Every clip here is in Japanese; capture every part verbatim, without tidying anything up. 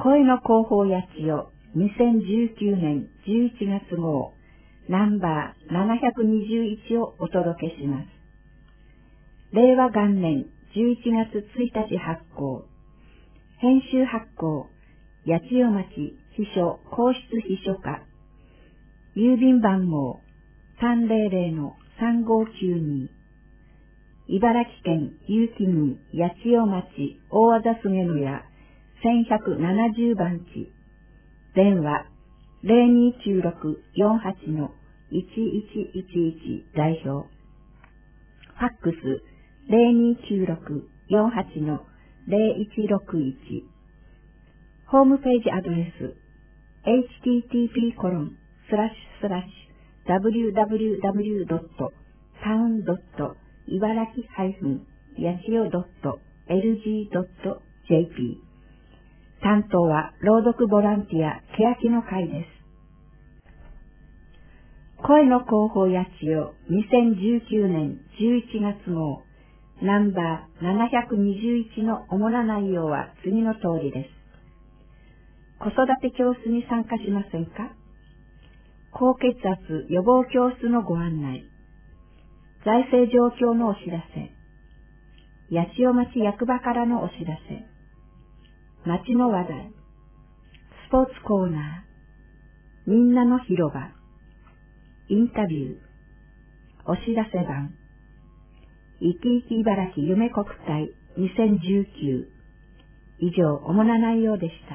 声の広報八千代にせんじゅうきゅうねんじゅういちがつ号ナンバーななひゃくにじゅういちをお届けします。令和元年じゅういちがつついたち発行。編集発行八千代町秘書皇室秘書課。郵便番号さんぜろぜろのさんごきゅうに。茨城県結城郡八千代町大和田菅野屋せんひゃくななじゅうばんち。電話ゼロにきゅうろくよんはちのいちいちいちいち代表。ファックスゼロにきゅうろくよんはちのゼロいちろくいち。ホームページアドレス エイチティーティーピーコロンスラッシュスラッシュダブリューダブリューダブリュードットタウンドット茨城ハイフン八千代ドットエルジードットジェーピー。担当は朗読ボランティア欅の会です。声の広報八千代にせんじゅうきゅうねんじゅういちがつ号ナンバーななひゃくにじゅういちの主な内容は次の通りです。子育て教室に参加しませんか？高血圧予防教室のご案内。財政状況のお知らせ。八千代町役場からのお知らせ。町の話題。スポーツコーナー。みんなの広場。インタビュー。お知らせ版。いきいき茨城夢国体にせんじゅうきゅう。以上、主な内容でした。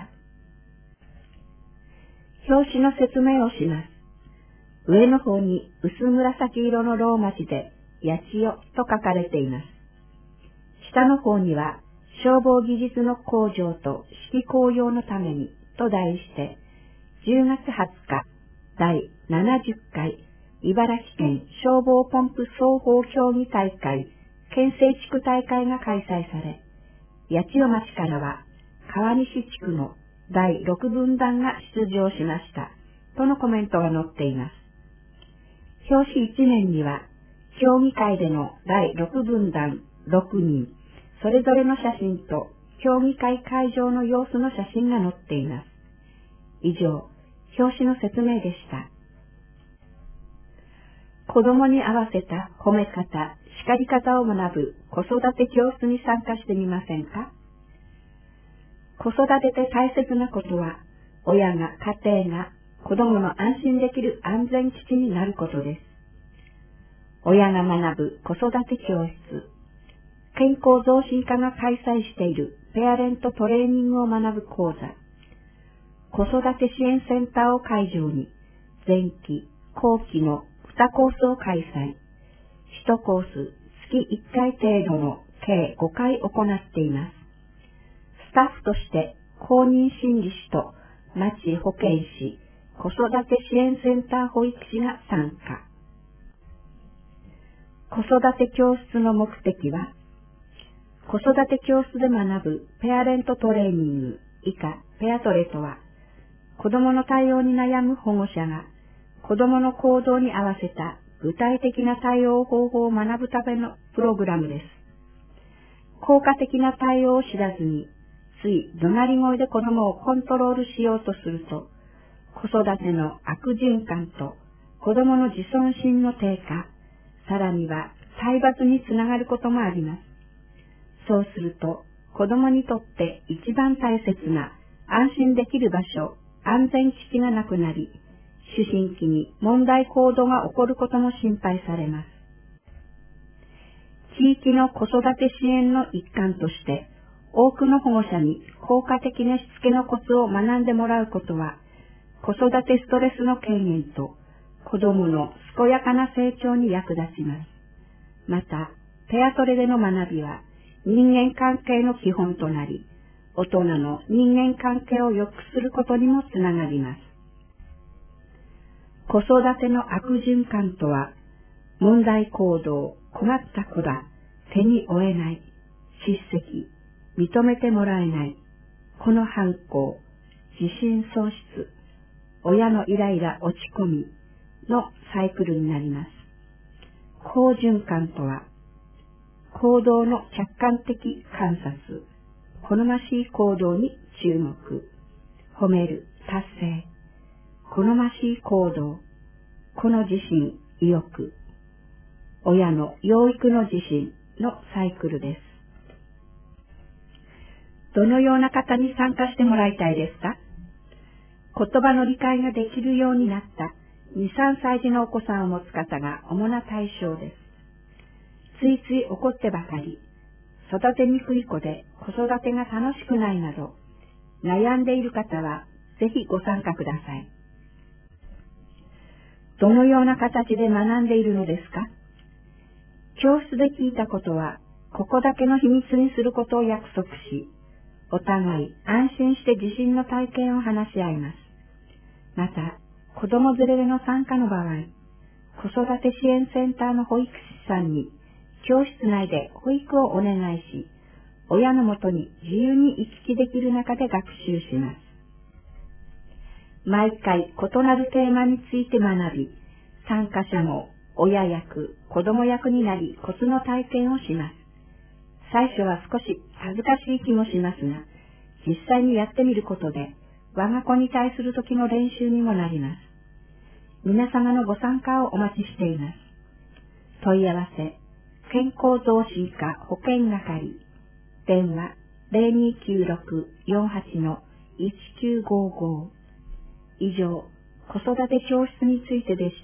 表紙の説明をします。上の方に薄紫色のローマ字で八千代と書かれています。下の方には消防技術の向上と指揮向上のためにと題してじゅうがつはつか第ななじゅっかい茨城県消防ポンプ双方競技大会県西地区大会が開催され、八千代町からは川西地区のだいろくぶんだんが出場しましたとのコメントが載っています。表紙一面には競技会でのだいろくぶんだんろくにんそれぞれの写真と競技会会場の様子の写真が載っています。以上、表紙の説明でした。子供に合わせた褒め方、叱り方を学ぶ子育て教室に参加してみませんか？子育てで大切なことは、親が家庭が子供の安心できる安全基地になることです。親が学ぶ子育て教室、健康増進課が開催しているペアレントトレーニングを学ぶ講座、子育て支援センターを会場に、前期、後期のにコースを開催。いちコース、月いっかい程度の計ごかい行っています。スタッフとして公認心理師と町保健師、子育て支援センター保育士が参加。子育て教室の目的は、子育て教室で学ぶペアレントトレーニング以下ペアトレとは、子供の対応に悩む保護者が子供の行動に合わせた具体的な対応方法を学ぶためのプログラムです。効果的な対応を知らずに、つい怒鳴り声で子供をコントロールしようとすると、子育ての悪循環と子供の自尊心の低下、さらには体罰につながることもあります。そうすると、子供にとって一番大切な安心できる場所、安全基地がなくなり、思春期に問題行動が起こることも心配されます。地域の子育て支援の一環として、多くの保護者に効果的なしつけのコツを学んでもらうことは、子育てストレスの軽減と子供の健やかな成長に役立ちます。また、ペアトレでの学びは人間関係の基本となり、大人の人間関係を良くすることにもつながります。子育ての悪循環とは、問題行動、困った子だ、手に負えない、叱責、認めてもらえない、この反抗、自信喪失、親のイライラ落ち込みのサイクルになります。好循環とは、行動の客観的観察、好ましい行動に注目、 褒める、達成、好ましい行動、この自信、意欲、親の養育の自信のサイクルです。どのような方に参加してもらいたいですか？言葉の理解ができるようになったに、さんさい児のお子さんを持つ方が主な対象です。ついつい怒ってばかり、育てにくい子で子育てが楽しくないなど、悩んでいる方はぜひご参加ください。どのような形で学んでいるのですか？教室で聞いたことは、ここだけの秘密にすることを約束し、お互い安心して自信の体験を話し合います。また、子供連れでの参加の場合、子育て支援センターの保育士さんに教室内で保育をお願いし、親のもとに自由に行き来できる中で学習します。毎回異なるテーマについて学び、参加者も親役、子供役になりコツの体験をします。最初は少し恥ずかしい気もしますが、実際にやってみることで、我が子に対する時の練習にもなります。皆様のご参加をお待ちしています。問い合わせ、健康増進課保健係、電話 ゼロにきゅうろく よんはち の いちきゅうごご。以上、子育て教室についてでした。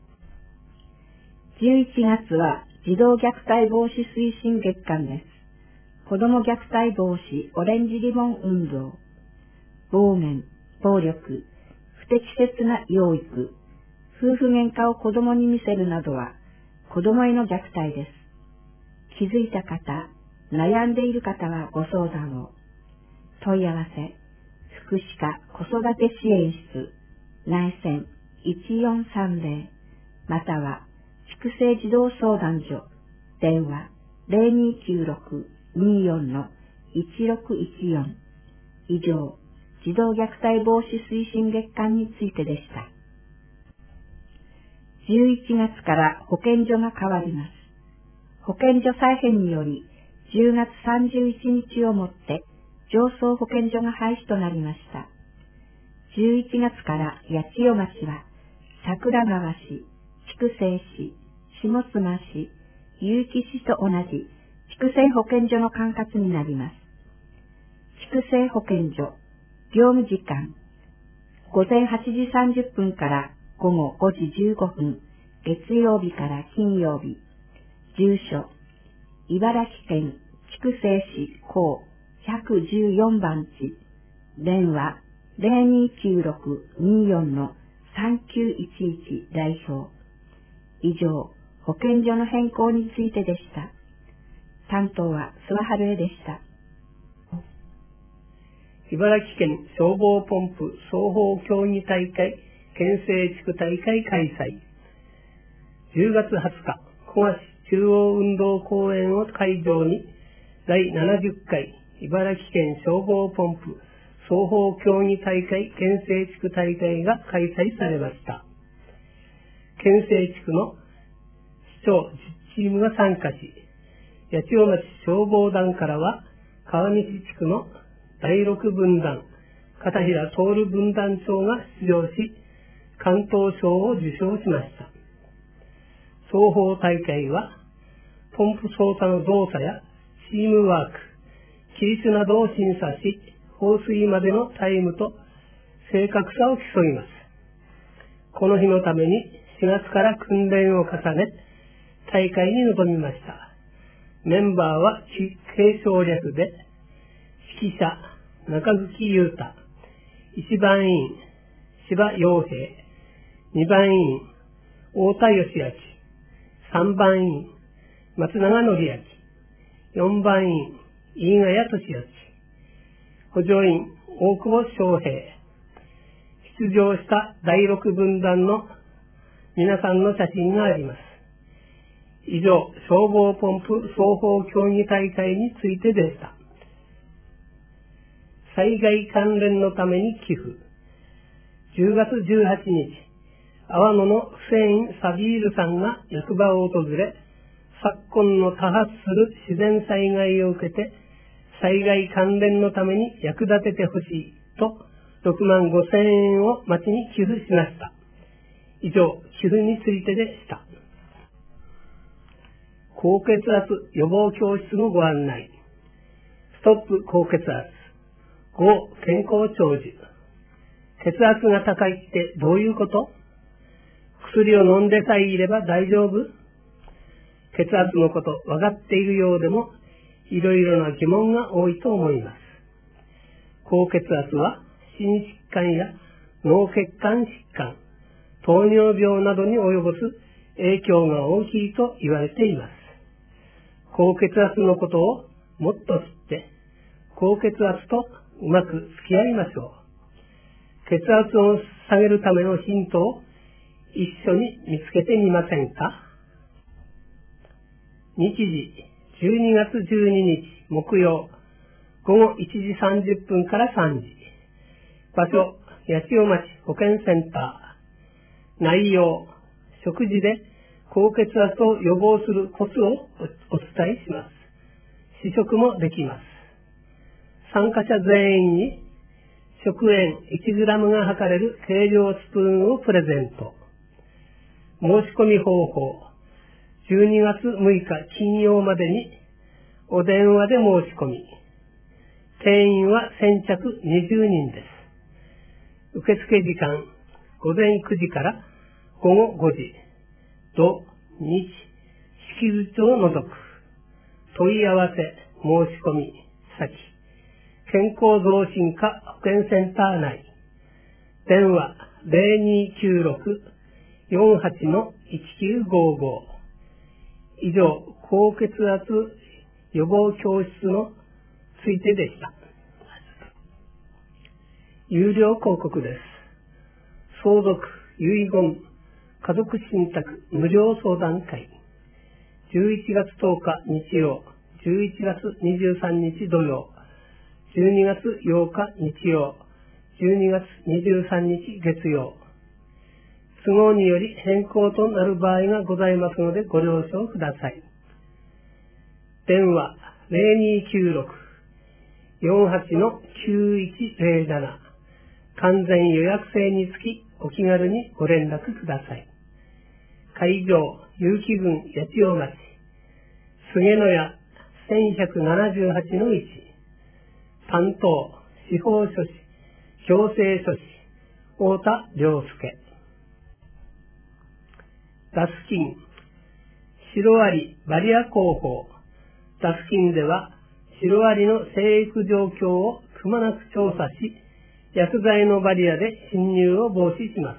じゅういちがつは児童虐待防止推進月間です。子ども虐待防止オレンジリボン運動、暴言、暴力、不適切な養育、夫婦喧嘩を子供に見せるなどは子供への虐待です。気づいた方、悩んでいる方はご相談を。問い合わせ、福祉課子育て支援室、内線いちよんさんゼロ、または畜生児童相談所、電話 ゼロにきゅうろく にーよん の いちろくいちよん。以上、児童虐待防止推進月間についてでした。じゅういちがつから保健所が変わります。保健所再編により、じゅうがつさんじゅういちにちをもって上層保健所が廃止となりました。じゅういちがつから八千代町は桜川市、筑西市、下妻市、結城市と同じ筑西保健所の管轄になります。筑西保健所、業務時間、ごぜんはちじさんじゅっぷんからごごごじじゅうごふん、月曜日から金曜日。住所、茨城県筑西市高ひゃくじゅうよんばんち、電話 ゼロにきゅうろく にーよん の さんきゅういちいち 代表。以上、保健所の変更についてでした。担当は諏訪春江でした。 茨城県消防ポンプ双方競技大会県西地区大会開催。じゅうがつはつか、古賀市中央運動公園を会場にだいななじゅっかい茨城県消防ポンプ双方競技大会県西地区大会が開催されました。県西地区の市長じゅっチームが参加し、八千代町消防団からは川西地区のだいろく分団、片平徹分団長が出場し、関東賞を受賞しました。双方大会は、ポンプ操作の動作やチームワーク、規律などを審査し、放水までのタイムと正確さを競います。この日のためにしがつから訓練を重ね、大会に臨みました。メンバーは継承略で、指揮者、中月裕太、一番委員、柴洋平、二番委員、太田義明、三番委員、松永則明、四番委員、飯ヶ谷俊明、補助員、大久保翔平、出場しただいろく分団の皆さんの写真があります。以上、消防ポンプ双方競技大会についてでした。災害関連のために寄付。じゅうがつじゅうはちにち、阿波野のフセイン・サビールさんが役場を訪れ、昨今の多発する自然災害を受けて、災害関連のために役立ててほしいとろくまんごせんえんを町に寄付しました。以上、寄付についてでした。高血圧予防教室のご案内。ストップ高血圧。ご、健康長寿。血圧が高いってどういうこと？薬を飲んでさえいれば大丈夫？血圧のこと分かっているようでも、いろいろな疑問が多いと思います。高血圧は心疾患や脳血管疾患、糖尿病などに及ぼす影響が大きいと言われています。高血圧のことをもっと知って、高血圧とうまく付き合いましょう。血圧を下げるためのヒントを一緒に見つけてみませんか？日時、じゅうにがつじゅうににち木曜、ごごいちじさんじゅっぷんからさんじ。場所、八千代町保健センター。内容、食事で高血圧を予防するコツをお伝えします。試食もできます。参加者全員に食塩いちグラムが測れる計量スプーンをプレゼント。申し込み方法、じゅうにがつむいか金曜までにお電話で申し込み、定員は先着にじゅうにんです。受付時間、ごぜんくじからごごごじ、土、日、祝日を除く。問い合わせ、申し込み、先、健康増進課保健センター内。電話、ゼロにきゅうろく よんはち のいちきゅうごご。以上、高血圧予防教室のついてでした。有料広告です。相続、遺言、家族信託無料相談会。じゅういちがつとおか日曜、じゅういちがつにじゅうさんにち土曜、じゅうにがつようか日曜、じゅうにがつにじゅうさんにち月曜。都合により変更となる場合がございますのでご了承ください。電話ゼロにきゅうろく よんはち のきゅういちゼロなな。完全予約制につきお気軽にご連絡ください。会場、結城郡八千代町、菅野屋せんひゃくななじゅうはちのいち。担当、司法書士、行政書士、太田良介。ダスキン、シロアリバリア広報。ダスキンでは、シロアリの生育状況をくまなく調査し、薬剤のバリアで侵入を防止します。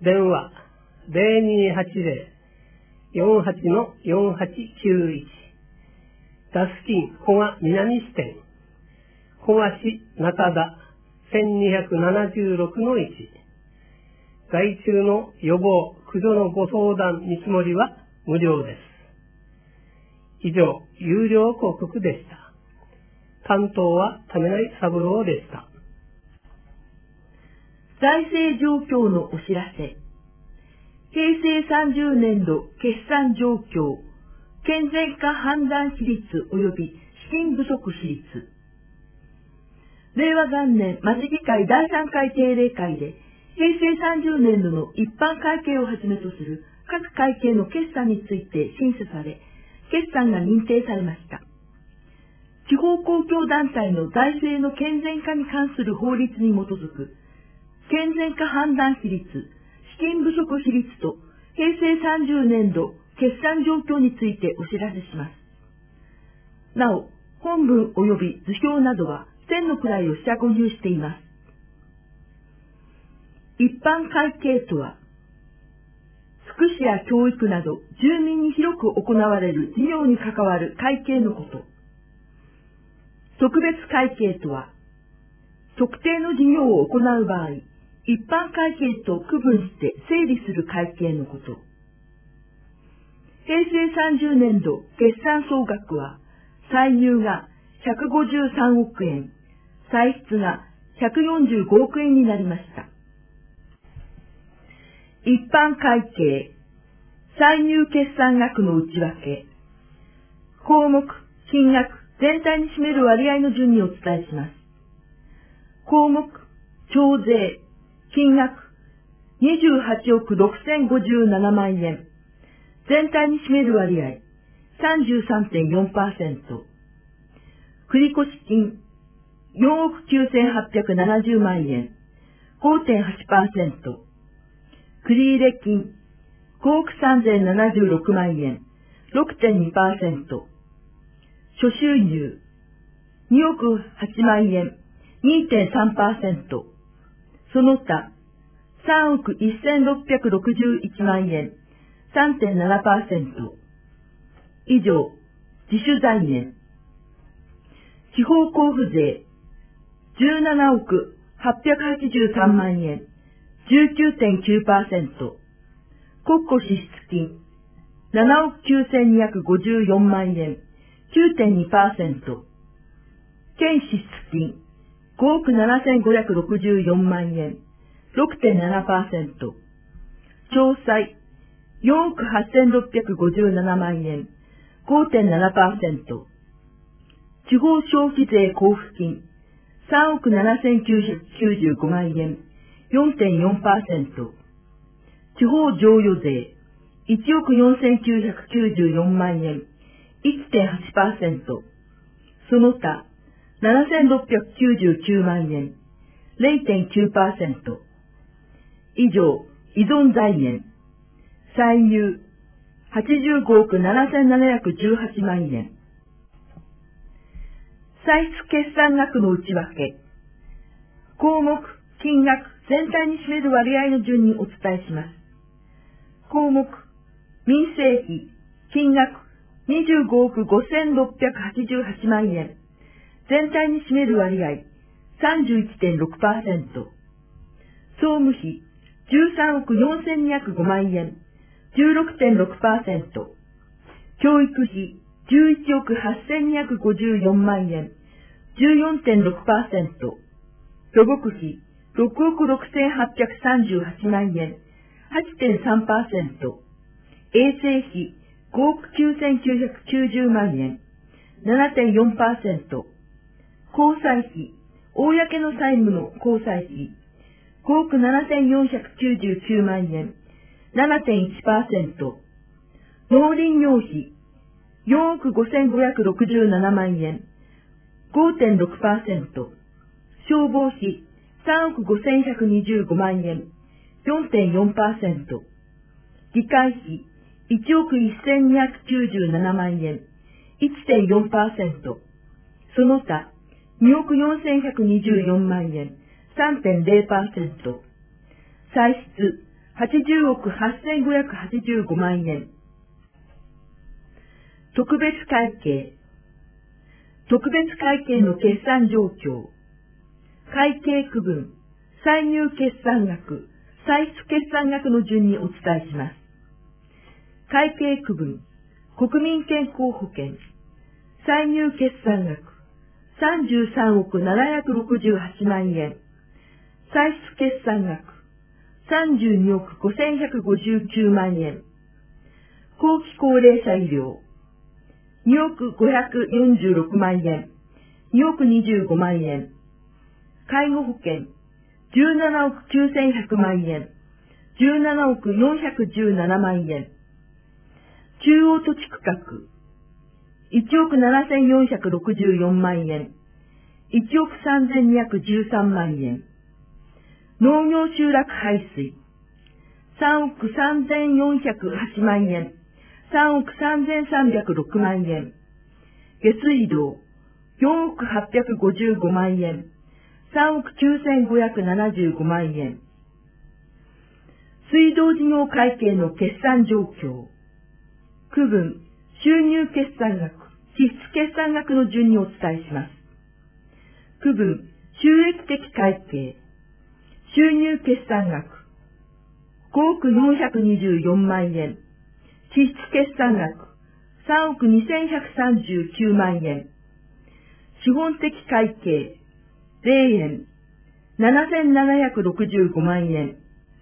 電話、ゼロにはちゼロ よんはち のよんはちきゅういち。ダスキン古賀南支店。古賀市中田せんにひゃくななじゅうろくのいち。害虫の予防、駆除のご相談見積もりは無料です。以上、有料広告でした。担当は為内三郎でした。 財政状況のお知らせ。平成さんじゅうねんど決算状況、健全化判断比率及び資金不足比率。令和元年町議会だいさんかい定例会で、平成さんじゅうねんどの一般会計をはじめとする各会計の決算について審査され、決算が認定されました。地方公共団体の財政の健全化に関する法律に基づく、健全化判断比率、資金不足比率と平成さんじゅうねんど決算状況についてお知らせします。なお、本文及び図表などは線の位を下ご入しています。一般会計とは、福祉や教育など住民に広く行われる事業に関わる会計のこと。特別会計とは、特定の事業を行う場合、一般会計と区分して整理する会計のこと。平成さんじゅうねんど決算総額は、歳入がひゃくごじゅうさんおくえん、歳出がひゃくよんじゅうごおくえんになりました。一般会計、歳入決算額の内訳、項目、金額、全体に占める割合の順にお伝えします。 項目、徴税、金額、にじゅうはちおくろくせんごじゅうななまんえん。全体に占める割合、さんじゅうさんてんよんパーセント。繰越金、よんおくきゅうせんはっぴゃくななじゅうまんえん、ごてんはちパーセント。繰入金、ごおくさんぜんななじゅうろくまんえん、ろくてんにパーセント。諸収入、におくはちまんえん、にてんさんパーセント。その他、さんおくせんろっぴゃくろくじゅういちまんえん、さんてんななパーセント。以上、自主財源。地方交付税、じゅうななおくはっぴゃくはちじゅうさんまんえん、じゅうきゅうてんきゅうパーセント。国庫支出金、ななおくきゅうせんにひゃくごじゅうよんまんえん、きゅうてんにパーセント。県支出金、ごおくななせんごひゃくろくじゅうよんまんえん、ろくてんななパーセント。徴歳、よんおくはっせんろっぴゃくごじゅうななまんえん、ごてんななパーセント。地方消費税交付金、さんおくななせんきゅうひゃくきゅうじゅうごまんえん、よんてんよんパーセント。地方譲与税、いちおくよんせんきゅうひゃくきゅうじゅうよんまんえん、いってんはちパーセント。その他、ななせんろっぴゃくきゅうじゅうきゅうまんえん、れいてんきゅうパーセント。以上、依存財源。歳入、はちじゅうごおくななせんななひゃくじゅうはちまんえん。歳出決算額の内訳。項目、金額、全体に占める割合の順にお伝えします。項目、民生費、金額、にじゅうごおくごせんろっぴゃくはちじゅうはちまんえん。全体に占める割合、さんじゅういちてんろくパーセント。総務費、じゅうさんおくよんせんにひゃくごまんえん、じゅうろくてんろくパーセント。教育費、じゅういちおくはっせんにひゃくごじゅうよんまんえん、じゅうよんてんろくパーセント。土木費、ろくおくろくせんはっぴゃくさんじゅうはちまんえん、はちてんさんパーセント。衛生費、ごおくきゅうせんきゅうひゃくきゅうじゅうまんえん、ななてんよんパーセント。公債費、公の債務の公債費、ごおくななせんよんひゃくきゅうじゅうきゅうまんえん、ななてんいちパーセント。農林業費、よんおくごせんごひゃくろくじゅうななまんえん、ごてんろくパーセント。消防費、さんおくごせんひゃくにじゅうごまんえん、よんてんよんパーセント。議会費、いちおくせんにひゃくきゅうじゅうななまんえん、いってんよんパーセント。その他、におくよんせんひゃくにじゅうよんまんえん、さんてんぜろパーセント。歳出、はちじゅうおくはっせんごひゃくはちじゅうごまんえん。特別会計。特別会計の決算状況。会計区分、歳入決算額、歳出決算額の順にお伝えします。会計区分、国民健康保険、歳入決算額、さんじゅうさんおくななひゃくろくじゅうはちまんえん。歳出決算額、さんじゅうにおくごせんひゃくごじゅうきゅうまんえん。後期高齢者医療、におくごひゃくよんじゅうろくまんえん、におくにじゅうごまんえん。介護保険、じゅうななおくきゅうせんひゃくまんえん、じゅうななおくよんひゃくじゅうななまんえん。中央土地区画、いちおくななせんよんひゃくろくじゅうよんまんえん、いちおくさんぜんにひゃくじゅうさんまんえん。農業集落排水、さんおくさんぜんよんひゃくはちまんえん、さんおくさんぜんさんびゃくろくまんえん。下水道、よんおくはっぴゃくごじゅうごまんえん、さんおくきゅうせんごひゃくななじゅうごまんえん。水道事業会計の決算状況。区分、収入決算額、支出決算額の順にお伝えします。区分、収益的会計。収入決算額、ごおくよんひゃくにじゅうよんまんえん。支出決算額、さんおくにせんひゃくさんじゅうきゅうまんえん。資本的会計、ぜろえん、ななせんななひゃくろくじゅうごまんえん。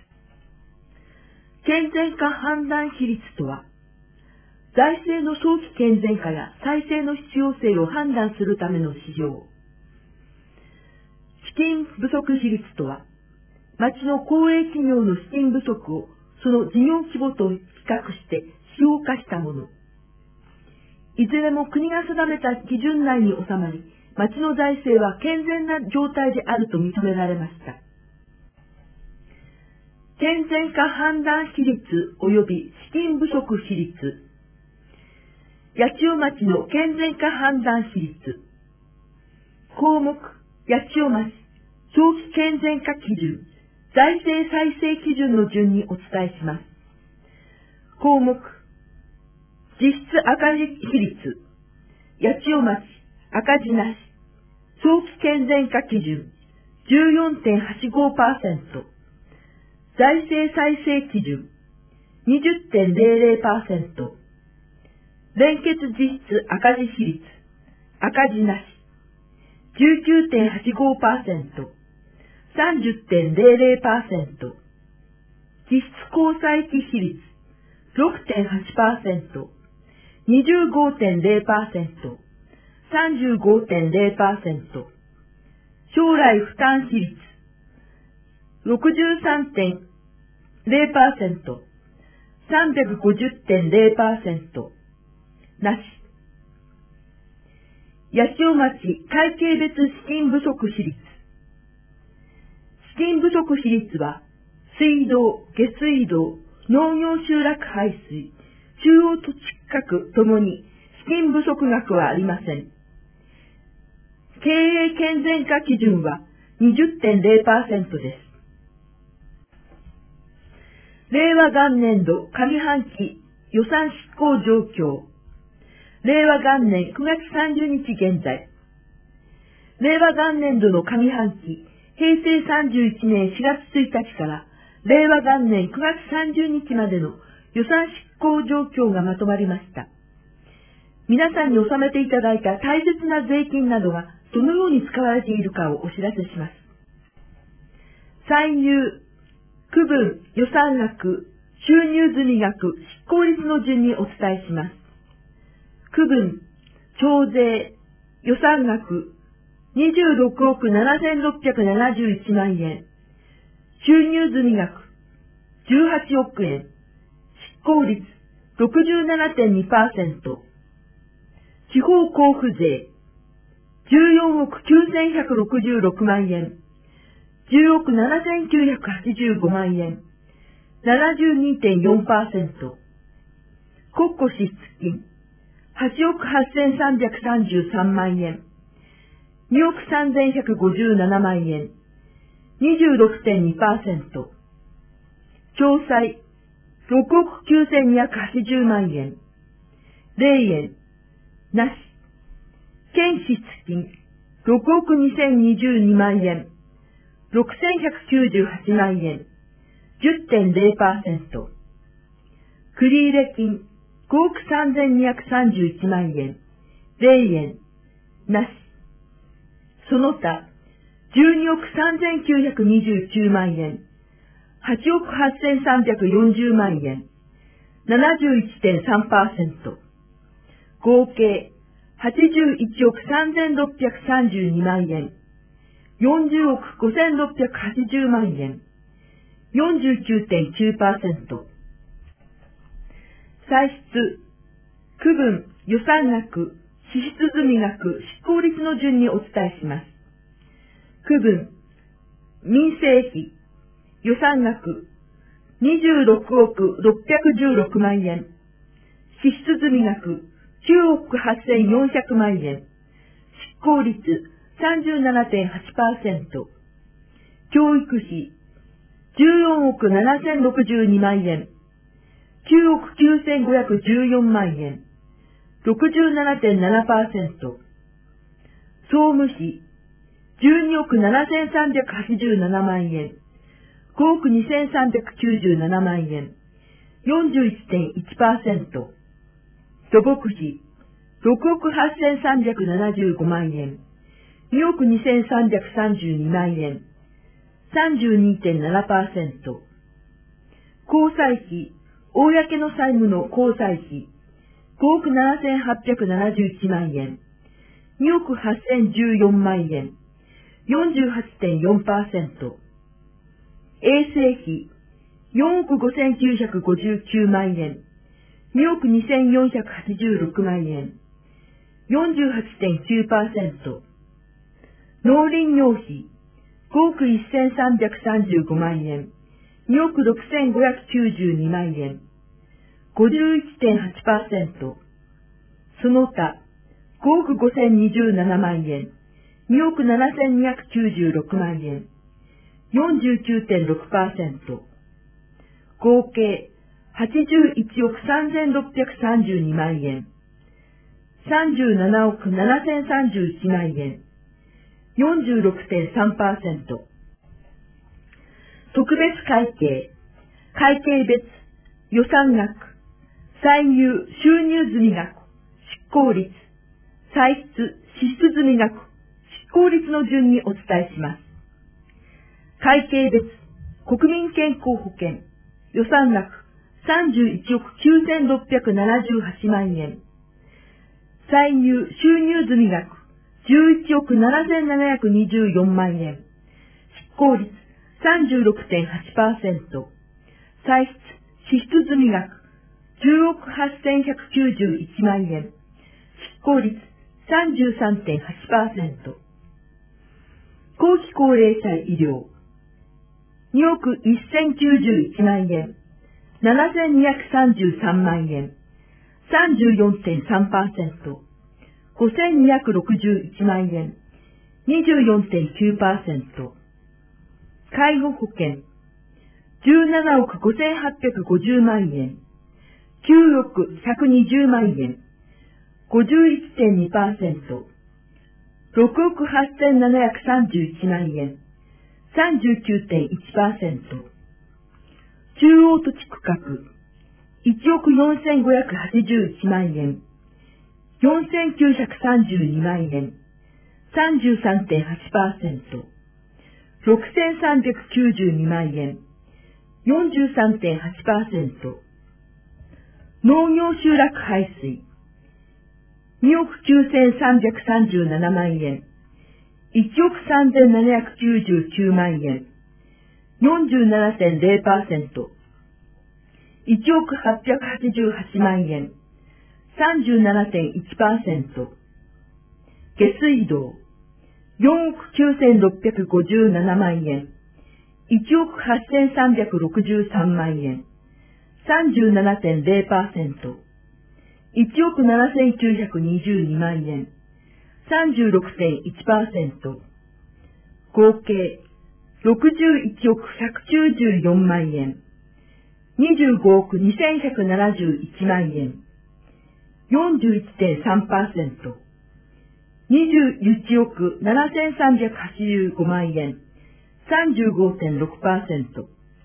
健全化判断比率とは、財政の早期健全化や再生の必要性を判断するための指標。 資金不足比率とは、町の公営企業の資金不足をその事業規模と比較して使用化したもの。いずれも国が定めた基準内に収まり、町の財政は健全な状態であると認められました。健全化判断比率及び資金不足比率。八千代町の健全化判断比率。項目、八千代町、長期健全化基準、財政再生基準の順にお伝えします。項目、実質赤字比率、八千代町、赤字なし、長期健全化基準、じゅうよんてんはちごパーセント、財政再生基準、にじゅってんゼロゼロパーセント、連結実質赤字比率、赤字なし、じゅうきゅうてんはちごパーセント、さんじゅってんゼロゼロパーセント、実質公債期比率、ろくてんはちパーセント、にじゅうごてんゼロパーセント、さんじゅうごてんゼロパーセント、将来負担比率、ろくじゅうさんてんゼロパーセント、さんびゃくごじゅってんゼロパーセント、なし。八千代町会計別資金不足比率。資金不足比率は、水道、下水道、農業集落排水、中央土地区画ともに資金不足額はありません。経営健全化基準は にじゅってんゼロパーセント です。令和元年度上半期予算執行状況。令和元年くがつさんじゅうにち現在。令和元年度の上半期、平成さんじゅういちねんしがつついたちから令和元年くがつさんじゅうにちまでの予算執行状況がまとまりました。皆さんに納めていただいた大切な税金などがどのように使われているかをお知らせします。歳入、区分、予算額、収入済額、執行率の順にお伝えします。区分、徴税、予算額、にじゅうろくおくななせんろっぴゃくななじゅういちまんえん。収入済額、じゅうはちおくえん。執行率、ろくじゅうななてんにパーセント。地方交付税、じゅうよんおくきゅうせんひゃくろくじゅうろくまんえん。じゅうおくななせんきゅうひゃくはちじゅうごまんえん。ななじゅうにてんよんパーセント。国庫支出金、はちおくはっせんさんびゃくさんじゅうさんまんえん。におくさんぜんひゃくごじゅうななまんえん。にじゅうろくてんにパーセント。共済、ろくおくきゅうせんにひゃくはちじゅうまんえん。霊園、なし。県支出金、ろくおくにせんにじゅうにまんえん。ろくせんひゃくきゅうじゅうはちまんえん。じゅってんゼロパーセント。繰入金、ごおくさんぜんにひゃくさんじゅういちまんえん。霊園、なし。その他、じゅうにおくさんぜんきゅうひゃくにじゅうきゅうまんえん。はちおくはっせんさんびゃくよんじゅうまんえん。ななじゅういちてんさんパーセント。合計、はちじゅういちおくさんぜんろっぴゃくさんじゅうにまんえん。よんじゅうおくごせんろっぴゃくはちじゅうまんえん。よんじゅうきゅうてんきゅうパーセント。歳出、区分、予算額、支出済額、執行率の順にお伝えします。区分、民生費、予算額、にじゅうろくおくろっぴゃくじゅうろくまんえん。支出済額、きゅうおくはっせんよんひゃくまんえん。執行率、さんじゅうななてんはちパーセント。教育費、じゅうよんおくななせんろくじゅうにまんえん。きゅうおくきゅうせんごひゃくじゅうよんまんえん。ろくじゅうななてんななパーセント。総務費、じゅうにおくななせんさんびゃくはちじゅうななまんえん。ごおくにせんさんびゃくきゅうじゅうななまんえん。よんじゅういちてんいちパーセント。土木費、ろくおくはっせんさんびゃくななじゅうごまんえん。におくにせんさんびゃくさんじゅうにまんえん。さんじゅうにてんななパーセント。公債費、公の債務の公債費、ごおくななせんはっぴゃくななじゅういちまんえん。におくはっせんじゅうよんまんえん。 よんじゅうはちてんよんパーセント。衛生費、よんおくごせんきゅうひゃくごじゅうきゅうまんえん、におくにせんよんひゃくはちじゅうろくまんえん、よんじゅうはちてんきゅうパーセント。農林業費、ごおくせんさんびゃくさんじゅうごまんえん、におくろくせんごひゃくきゅうじゅうにまんえん、ごじゅういってんはちパーセント。その他、ごおくごせんにじゅうななまんえん、におくななせんにひゃくきゅうじゅうろくまんえん、よんじゅうきゅうてんろくパーセント。合計はちじゅういちおくさんぜんろっぴゃくさんじゅうにまんえん、さんじゅうななおくななせんさんじゅういちまんえん、よんじゅうろくてんさんパーセント。特別会計、会計別、予算額、歳入収入済額、執行率、歳出支出済額、執行率の順にお伝えします。会計別、国民健康保険、予算額さんじゅういちおくきゅうせんろっぴゃくななじゅうはちまんえん、歳入収入済額じゅういちおくななせんななひゃくにじゅうよんまんえん、執行率 さんじゅうろくてんはちパーセント、歳出支出済額じゅうおくはっせんひゃくきゅうじゅういちまんえん、執行率 さんじゅうさんてんはちパーセント。後期高齢者医療におくせんきゅうじゅういちまんえん、ななせんにひゃくさんじゅうさんまんえん、さんじゅうよんてんさんパーセント、ごせんにひゃくろくじゅういちまんえん、にじゅうよんてんきゅうパーセント。介護保険、じゅうななおくごせんはっぴゃくごじゅうまんえん、きゅうおくひゃくにじゅうまんえん、ごじゅういちてんにパーセント、ろくおくはっせんななひゃくさんじゅういちまんえん、さんじゅうきゅうてんいちパーセント。中央土地区画、いちおくよんせんごひゃくはちじゅういちまんえん、よんせんきゅうひゃくさんじゅうにまんえん、さんじゅうさんてんはちパーセント。ろくせんさんびゃくきゅうじゅうにまんえん、よんじゅうさんてんはちパーセント。農業集落排水、におくきゅうせんさんびゃくさんじゅうななまんえん、いちおくさんぜんななひゃくきゅうじゅうきゅうまんえん、よんじゅうななてんゼロパーセント。いちおくはっぴゃくはちじゅうはちまんえん、さんじゅうななてんいちパーセント。下水道、よんおくきゅうせんろっぴゃくごじゅうななまんえん、いちおくはっせんさんびゃくろくじゅうさんまんえん、さんじゅうななてんゼロパーセント。いちおくななせんきゅうひゃくにじゅうにまんえん、さんじゅうろくてんいちパーセント。合計、ろくじゅういちおくひゃくきゅうじゅうよんまんえん、にじゅうごおくにせんひゃくななじゅういちまんえん、よんじゅういちてんさんパーセント。にじゅういちおくななせんさんびゃくはちじゅうごまんえん、さんじゅうごてんろくパーセント。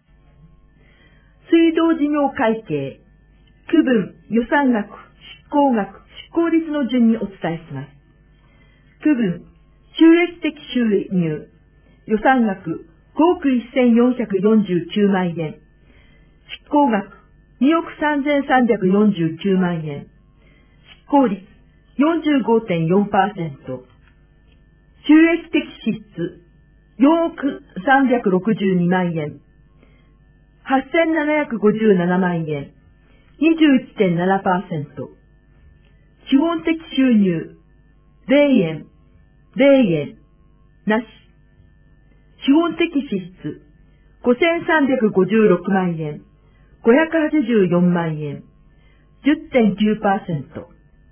水道事業会計、区分、予算額、執行額、執行率の順にお伝えします。区分、収益的収入、予算額ごおくせんよんひゃくよんじゅうきゅうまんえん、執行額におくさんぜんさんびゃくよんじゅうきゅうまんえん、執行率 よんじゅうごてんよんパーセント、収益的支出よんおくさんびゃくろくじゅうにまんえん、はっせんななひゃくごじゅうななまんえん、にじゅういちてんななパーセント、資本的収入ゼロえん、ゼロえん、なし、資本的支出ごせんさんびゃくごじゅうろくまんえん、ごひゃくはちじゅうよんまんえん、じゅってんきゅうパーセント。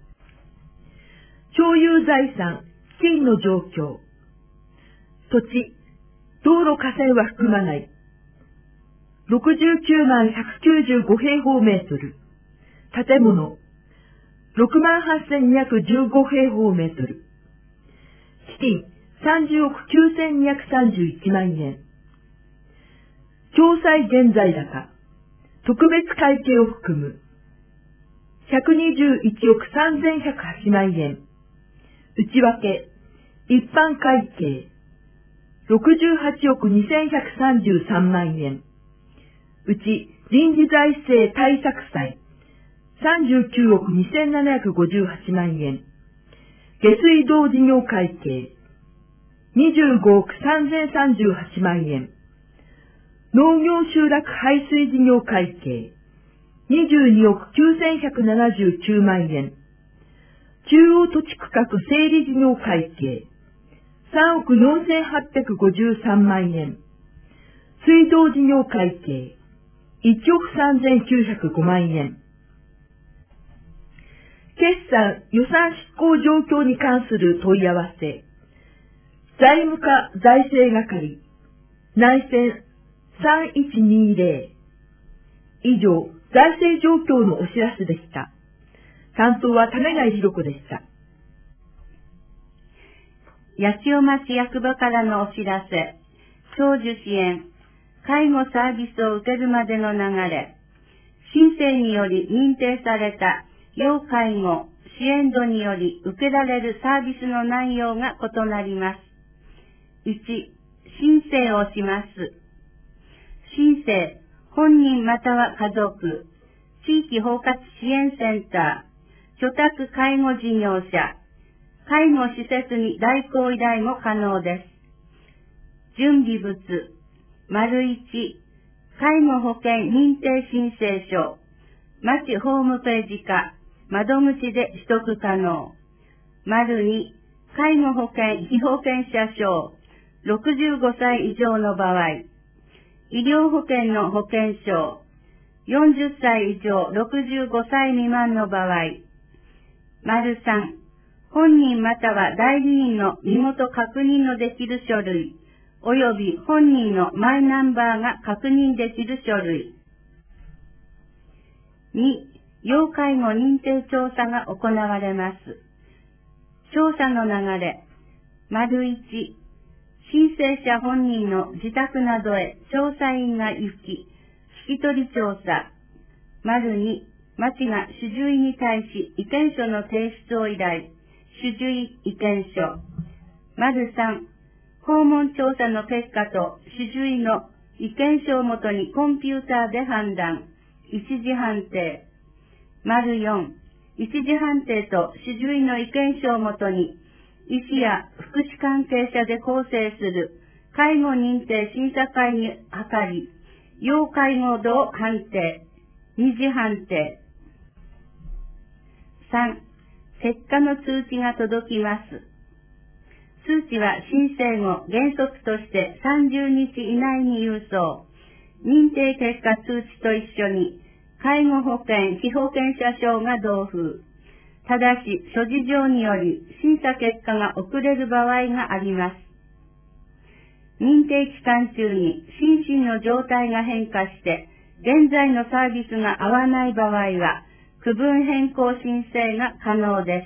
所有財産、金の状況。土地、道路河川は含まない。ろくじゅうきゅうまんひゃくきゅうじゅうご平方メートル。建物、ろくまんはっせんにひゃくじゅうご平方メートル。資金、さんじゅうおくきゅうせんにひゃくさんじゅういちまんえん。共済現在高、特別会計を含む、ひゃくにじゅういちおくさんぜんひゃくはちまんえん。内訳、一般会計、ろくじゅうはちおくにせんひゃくさんじゅうさんまんえん。うち、臨時財政対策債、さんじゅうきゅうおくにせんななひゃくごじゅうはちまんえん。下水道事業会計、 にじゅうごおくさんぜんさんじゅうはちまんえん。農業集落排水事業会計にじゅうにおくきゅうせんひゃくななじゅうきゅうまんえん。中央土地区画整理事業会計さんおくよんせんはっぴゃくごじゅうさんまんえん。水道事業会計いちおくさんぜんきゅうひゃくごまんえん。決算予算執行状況に関する問い合わせ。財務課財政係内線さんいちにぜろ。以上、財政状況のお知らせでした。担当は種貝博子でした。 八千代町役場からのお知らせ。長寿支援、介護サービスを受けるまでの流れ。申請により認定された要介護支援度により受けられるサービスの内容が異なります。いち. 申請をします。申請、本人または家族、地域包括支援センター、居宅介護事業者、介護施設に代行依頼も可能です。準備物、丸いち、介護保険認定申請書、町ホームページか窓口で取得可能。丸に、介護保険被保険者証、ろくじゅうごさい以上の場合、医療保険の保険証、よんじゅっさい以上ろくじゅうごさい未満の場合、丸さん、本人または代理人の身元確認のできる書類、および本人のマイナンバーが確認できる書類。に、要介護認定調査が行われます。調査の流れ、丸いち、申請者本人の自宅などへ調査員が行き、聞き取り調査。丸に、町が主従医に対し意見書の提出を依頼。主従医意見書。丸さん、訪問調査の結果と主従医の意見書をもとにコンピューターで判断。一次判定。丸よん、一次判定と主従医の意見書をもとに医師や福祉関係者で構成する介護認定審査会に諮り、要介護度を判定。二次判定。さん、結果の通知が届きます。通知は申請後原則としてさんじゅうにち以内に郵送。認定結果通知と一緒に介護保険被保険者証が同封。ただし、諸事情により審査結果が遅れる場合があります。認定期間中に心身の状態が変化して、現在のサービスが合わない場合は、区分変更申請が可能です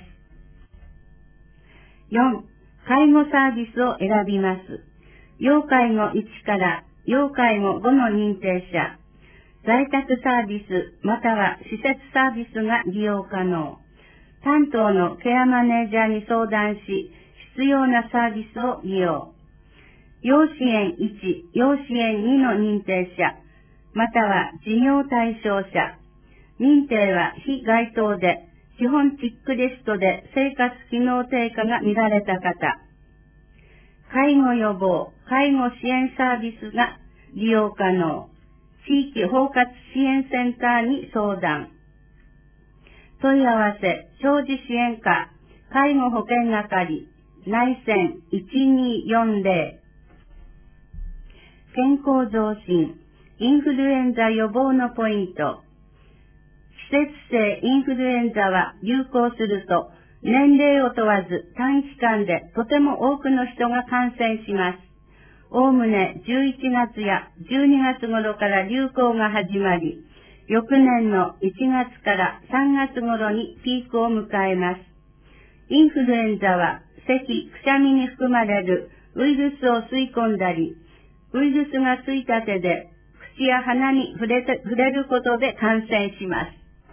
。よん、介護サービスを選びます。要介護いちから要介護ごの認定者、在宅サービスまたは施設サービスが利用可能。担当のケアマネージャーに相談し、必要なサービスを利用。要支援いち、要支援にの認定者、または事業対象者。認定は非該当で、基本チェックリストで生活機能低下が見られた方。介護予防、介護支援サービスが利用可能。地域包括支援センターに相談。問い合わせ、長寿支援課、介護保険係、内線いちによんぜろ。健康増進、インフルエンザ予防のポイント。季節性インフルエンザは流行すると、年齢を問わず短期間でとても多くの人が感染します。おおむねじゅういちがつやじゅうにがつ頃から流行が始まり、翌年のいちがつからさんがつ頃にピークを迎えます。インフルエンザは咳、くしゃみに含まれるウイルスを吸い込んだり、ウイルスがついた手で口や鼻に触れて、触れることで感染します。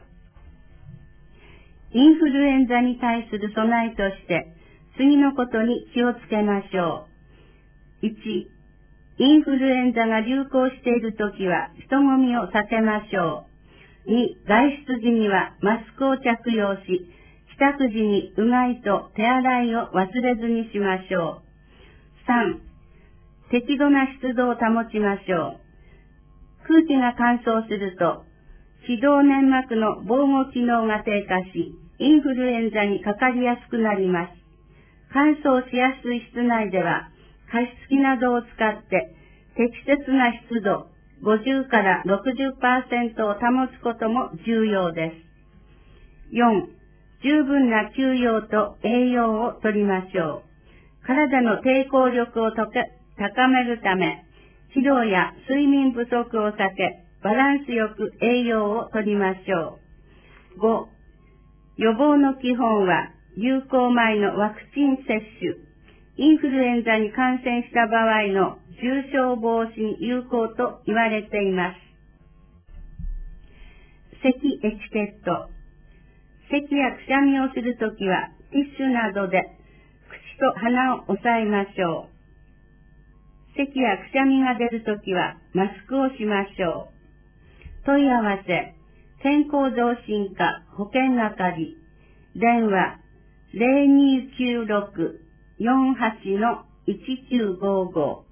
インフルエンザに対する備えとして、次のことに気をつけましょう。いち、インフルエンザが流行しているときは人混みを避けましょう。に、外出時にはマスクを着用し、帰宅時にうがいと手洗いを忘れずにしましょう。 さん、適度な湿度を保ちましょう。空気が乾燥すると、気道粘膜の防護機能が低下し、インフルエンザにかかりやすくなります。乾燥しやすい室内では、加湿器などを使って適切な湿度ごじゅうからろくじゅっパーセント を保つことも重要です。よん、十分な休養と栄養をとりましょう。体の抵抗力をとけ高めるため、疲労や睡眠不足を避け、バランスよく栄養をとりましょう。ご、予防の基本は、流行前のワクチン接種、インフルエンザに感染した場合の重症防止に有効と言われています。咳エチケット。咳やくしゃみをするときは、ティッシュなどで口と鼻を押さえましょう。咳やくしゃみが出るときはマスクをしましょう。問い合わせ、健康増進課保健係、電話 ゼロにきゅうろく よんはち のいちきゅうごご。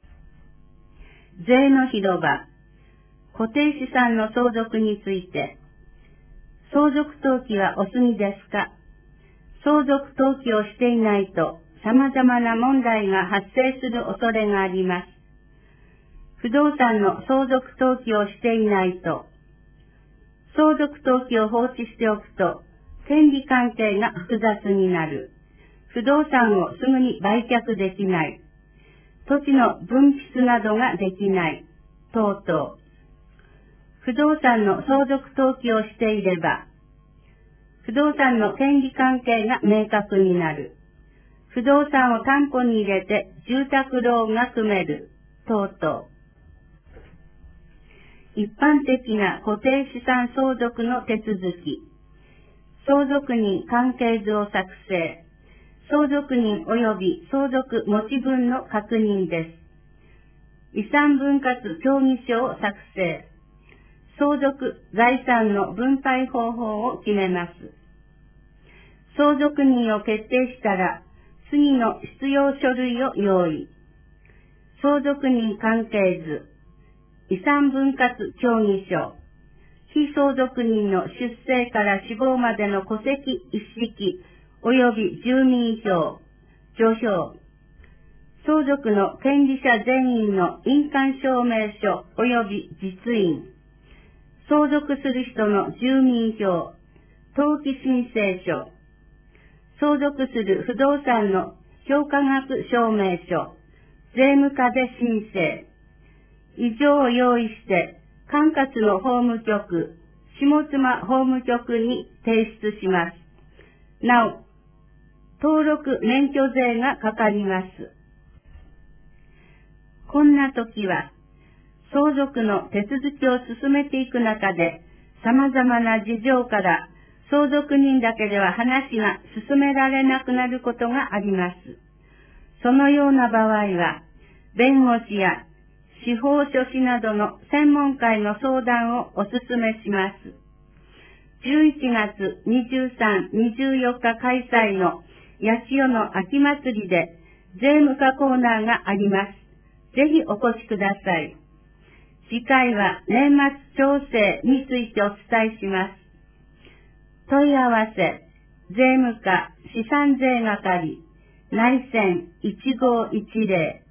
税の広場、固定資産の相続について、相続登記はお済みですか？相続登記をしていないと様々な問題が発生する恐れがあります。不動産の相続登記をしていないと、相続登記を放置しておくと、権利関係が複雑になる。不動産をすぐに売却できない。土地の分泌などができない。等々。不動産の相続登記をしていれば、不動産の権利関係が明確になる。不動産を担保に入れて住宅ローンが組める。等々。一般的な固定資産相続の手続き。相続人関係図を作成。相続人及び相続持ち分の確認です。遺産分割協議書を作成。相続財産の分配方法を決めます。相続人を決定したら、次の必要書類を用意。相続人関係図、遺産分割協議書、被相続人の出生から死亡までの戸籍一式及び住民票、序票、相続の権利者全員の印鑑証明書及び実印、相続する人の住民票、登記申請書、相続する不動産の評価額証明書、税務課で申請、以上を用意して、管轄の法務局、下妻法務局に提出します。なお、登録免許税がかかります。こんな時は、相続の手続きを進めていく中で、様々な事情から相続人だけでは話が進められなくなることがあります。そのような場合は、弁護士や司法書士などの専門家の相談をお勧めします。じゅういちがつにじゅうさん、にじゅうよっか開催の八千代の秋祭りで税務課コーナーがあります。ぜひお越しください。次回は年末調整についてお伝えします。問い合わせ、税務課資産税係、内線いちごいちゼロ。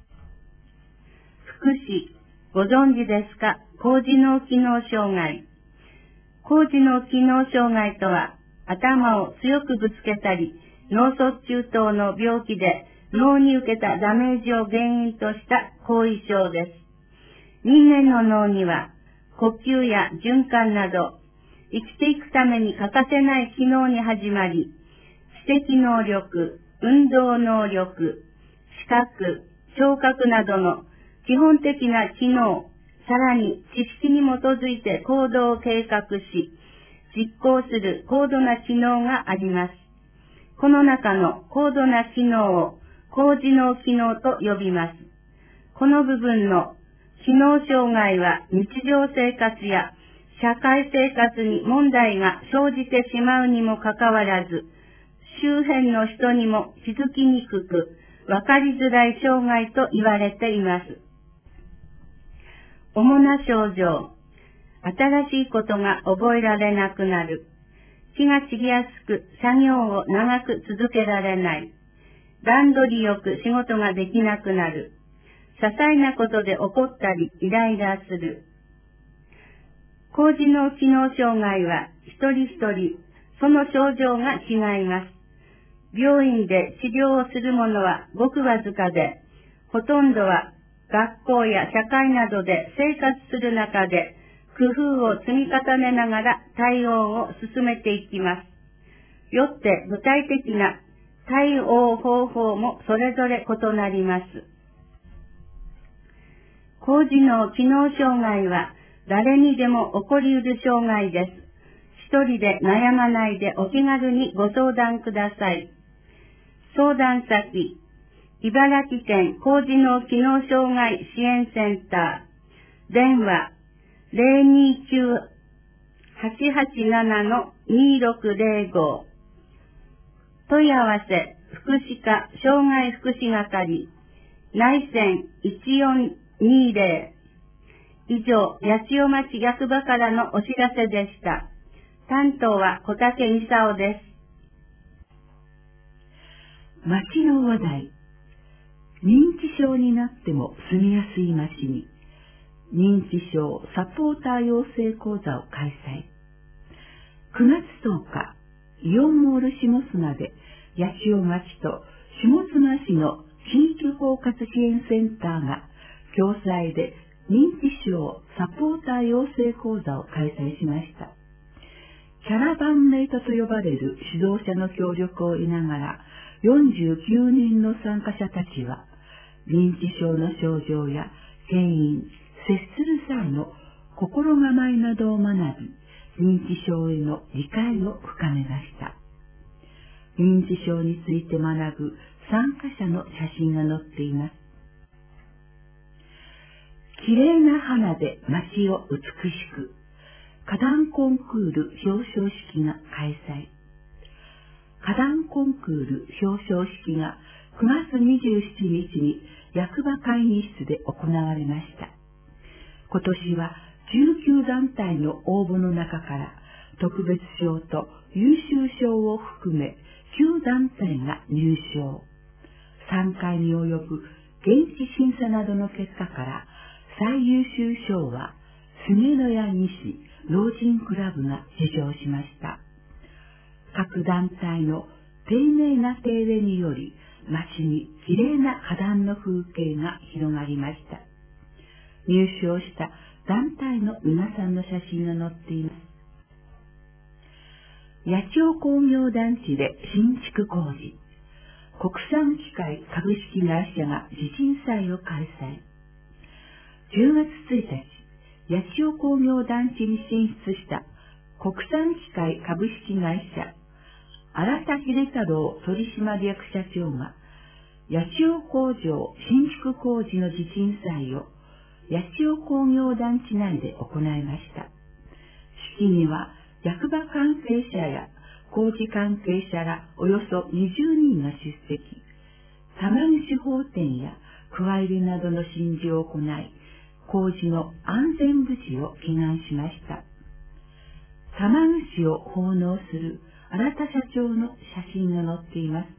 福祉、ご存知ですか？高次脳機能障害。高次脳機能障害とは、頭を強くぶつけたり、脳卒中等の病気で脳に受けたダメージを原因とした後遺症です。人間の脳には、呼吸や循環など、生きていくために欠かせない機能に始まり、知的能力、運動能力、視覚、聴覚などの基本的な機能、さらに知識に基づいて行動を計画し、実行する高度な機能があります。この中の高度な機能を高次脳機能と呼びます。この部分の機能障害は日常生活や社会生活に問題が生じてしまうにもかかわらず、周辺の人にも気づきにくく、 わかりづらい障害と言われています。主な症状、新しいことが覚えられなくなる。気が散りやすく作業を長く続けられない。段取りよく仕事ができなくなる。些細なことで怒ったりイライラする。高次脳機能障害は一人一人その症状が違います。病院で治療をする者はごくわずかで、ほとんどは学校や社会などで生活する中で工夫を積み重ねながら対応を進めていきます。よって具体的な対応方法もそれぞれ異なります。高次脳機能障害は誰にでも起こり得る障害です。一人で悩まないでお気軽にご相談ください。相談先、茨城県高次脳機能障害支援センター、電話ゼロにきゅう はちはちなな にろくゼロご、問い合わせ福祉課障害福祉係内線いちよんにゼロ。以上、八千代町役場からのお知らせでした。担当は小竹勲です。 町の話題。認知症になっても住みやすい町に、認知症サポーター養成講座を開催。くがつとおか、イオンモール下妻で、八千代町と下妻市の地域包括支援センターが共催で認知症サポーター養成講座を開催しました。キャラバンメイトと呼ばれる指導者の協力を得ながら、よんじゅうきゅうにんの参加者たちは、認知症の症状や原因、接する際の心構えなどを学び、認知症への理解を深めました。認知症について学ぶ参加者の写真が載っています。綺麗な花で街を美しく、花壇コンクール表彰式が開催。花壇コンクール表彰式がくがつにじゅうしちにちに役場会議室で行われました。今年はじゅうきゅうだんたいの応募の中から特別賞と優秀賞を含めきゅうだんたいが入賞。さんかいに及ぶ現地審査などの結果から最優秀賞は菅野谷西老人クラブが受賞しました。各団体の丁寧な手入れにより街にきれいな花壇の風景が広がりました。入賞した団体の皆さんの写真が載っています。八千代工業団地で新築工事。国産機械株式会社が地震祭を開催。じゅうがつついたち、八千代工業団地に進出した国産機械株式会社荒田秀太郎取締役社長が八千代工場新築工事の地震祭を八千代工業団地内で行いました。式には役場関係者や工事関係者らおよそにじゅうにんが出席、玉串法典や加入りなどの神事を行い、工事の安全無事を祈願しました。玉串を奉納する荒田社長の写真が載っています。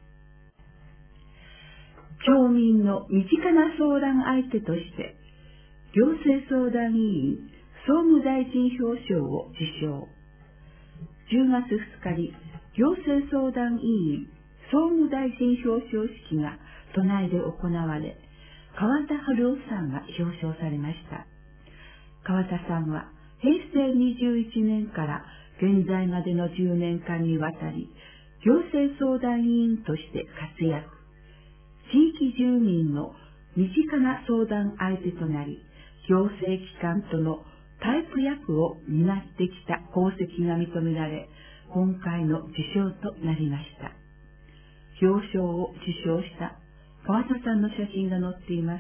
町民の身近な相談相手として、行政相談委員総務大臣表彰を受賞。じゅうがつふつかに行政相談委員総務大臣表彰式が都内で行われ、川田春夫さんが表彰されました。川田さんはへいせいにじゅういちねんから現在までのじゅうねんかんにわたり、行政相談委員として活躍。地域住民の身近な相談相手となり、行政機関とのパイプ役を担ってきた功績が認められ、今回の受賞となりました。表彰を受賞した川田さんの写真が載っています。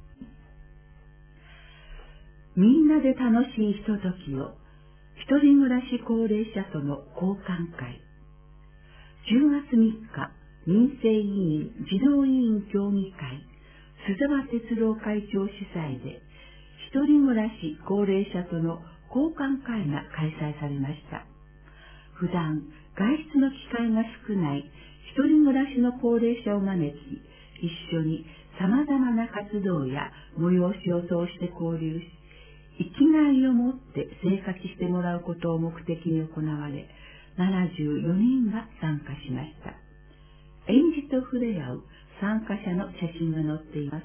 みんなで楽しいひとときを、一人暮らし高齢者との交換会。じゅうがつみっか、 民生委員児童委員協議会須沢哲郎会長主催で、一人暮らし高齢者との交換会が開催されました。普段外出の機会が少ない一人暮らしの高齢者を招き、一緒に様々な活動や催しを通して交流し、生きがいを持って生活してもらうことを目的に行われ、ななじゅうよにんが参加しました。園児と触れ合う参加者の写真が載っています。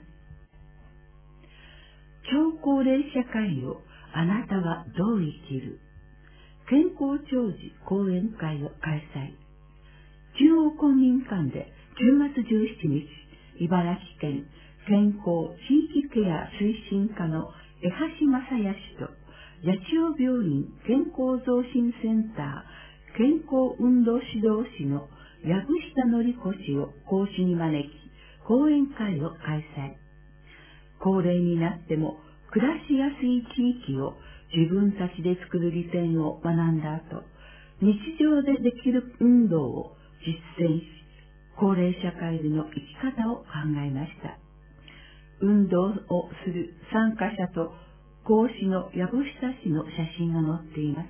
超高齢社会をあなたはどう生きる？健康長寿講演会を開催。中央公民館でじゅうがつじゅうしちにち、茨城県健康地域ケア推進課の江橋正也氏と八千代病院健康増進センター健康運動指導士の藪下典子氏を講師に招き、講演会を開催。高齢になっても暮らしやすい地域を自分たちで作る利点を学んだ後、日常でできる運動を実践し、高齢社会での生き方を考えました。運動をする参加者と講師の藪下氏の写真が載っています。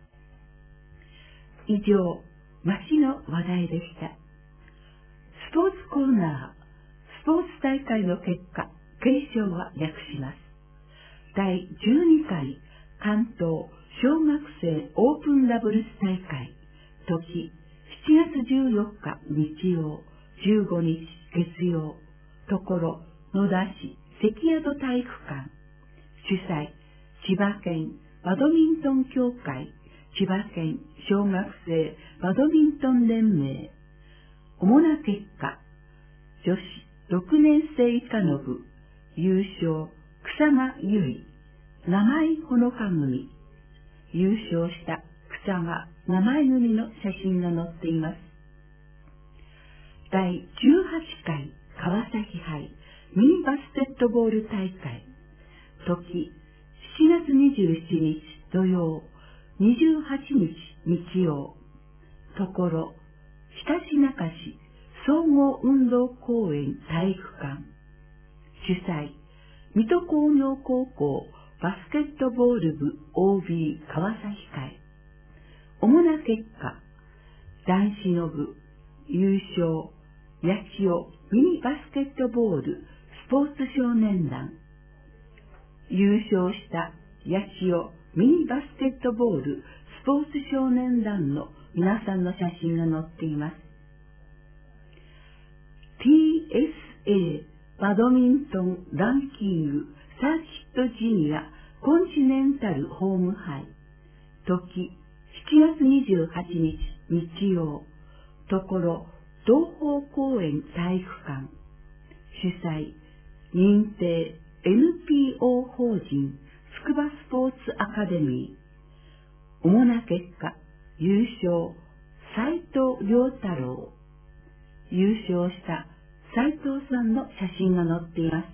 以上、街の話題でした。スポーツコーナー、スポーツ大会の結果、継承は略します。だいじゅうにかい関東小学生オープンダブルス大会、時しちがつじゅうよっか日曜、じゅうごにち月曜、ところ野田市関宿体育館、主催千葉県バドミントン協会、千葉県小学生バドミントン連盟。主な結果、女子ろくねんせい以下の部、優勝草間由衣、名前ほのか組。優勝した草間名前組の写真が載っています。だいじゅうはちかい川崎杯ミニバスケットボール大会、時しちがつにじゅうしちにち土曜、にじゅうはちにち日曜、ところひたちなか市総合運動公園体育館、主催水戸工業高校バスケットボール部 オービー 川崎会。主な結果、男子の部優勝八千代ミニバスケットボールスポーツ少年団。優勝した八千代ミニバスケットボールスポーツ少年団の皆さんの写真が載っています。ティーエスエー バドミントンランキングサーキットジュニアコンチネンタルホーム杯、時しちがつにじゅうはちにち日曜、ところ東方公園体育館、主催認定 エヌピーオー 法人つくばスポーツアカデミー。主な結果、優勝斉藤良太郎。優勝した斉藤さんの写真が載っています。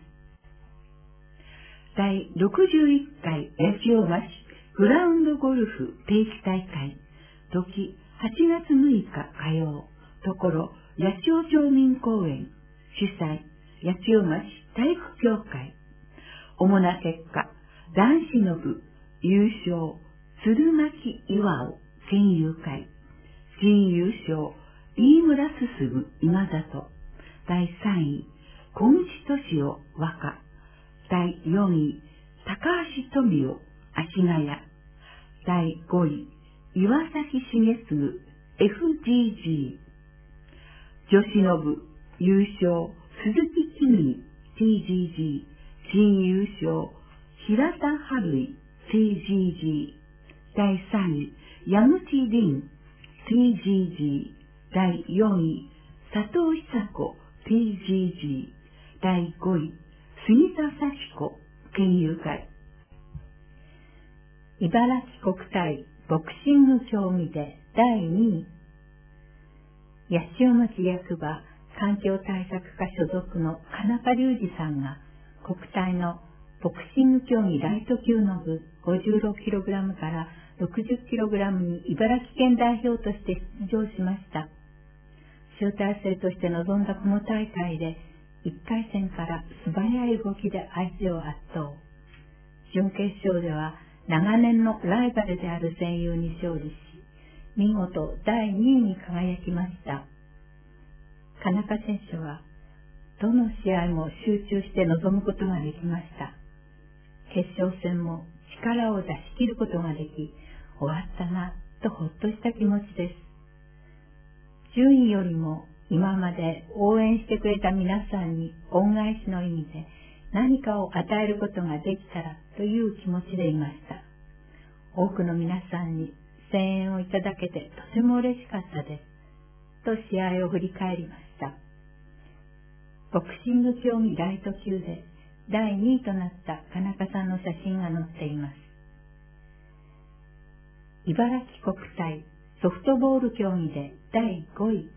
だいろくじゅういっかい八千代町グラウンドゴルフ定期大会、時はちがつむいか火曜、ところ八千代町民公園、主催八千代町体育協会。主な結果、男子の部優勝鶴巻岩尾県友会、準優勝飯村進今里、だいさんい小口敏夫和歌、だいよんい高橋富夫足谷、だいごい岩崎重次 エフジージー。 女子の部優勝鈴木きみ ティージージー、 準優勝平田春衣 ティージージー、 だいさんい矢口凛 ティージージー、 だいよんい佐藤久子 ティージージー、 だいごい杉田幸子県友会。茨城国体ボクシング競技でだいにい、八千代町役場環境対策課所属の金中隆二さんが国体のボクシング競技ライト級の部 ごじゅうろっキログラム から ろくじゅっキログラム に茨城県代表として出場しました。 集大成として臨んだこの大会で、いっかい戦から素早い動きで相手を圧倒。準決勝では長年のライバルである戦友に勝利し、見事だいにいに輝きました。田中選手は、どの試合も集中して臨むことができました。決勝戦も力を出し切ることができ、終わったなとほっとした気持ちです。順位よりも今まで応援してくれた皆さんに恩返しの意味で何かを与えることができたらという気持ちでいました。多くの皆さんに声援をいただけてとても嬉しかったです。と試合を振り返りました。ボクシング競技ライト級でだいにいとなった田中さんの写真が載っています。茨城国体ソフトボール競技でだいごい。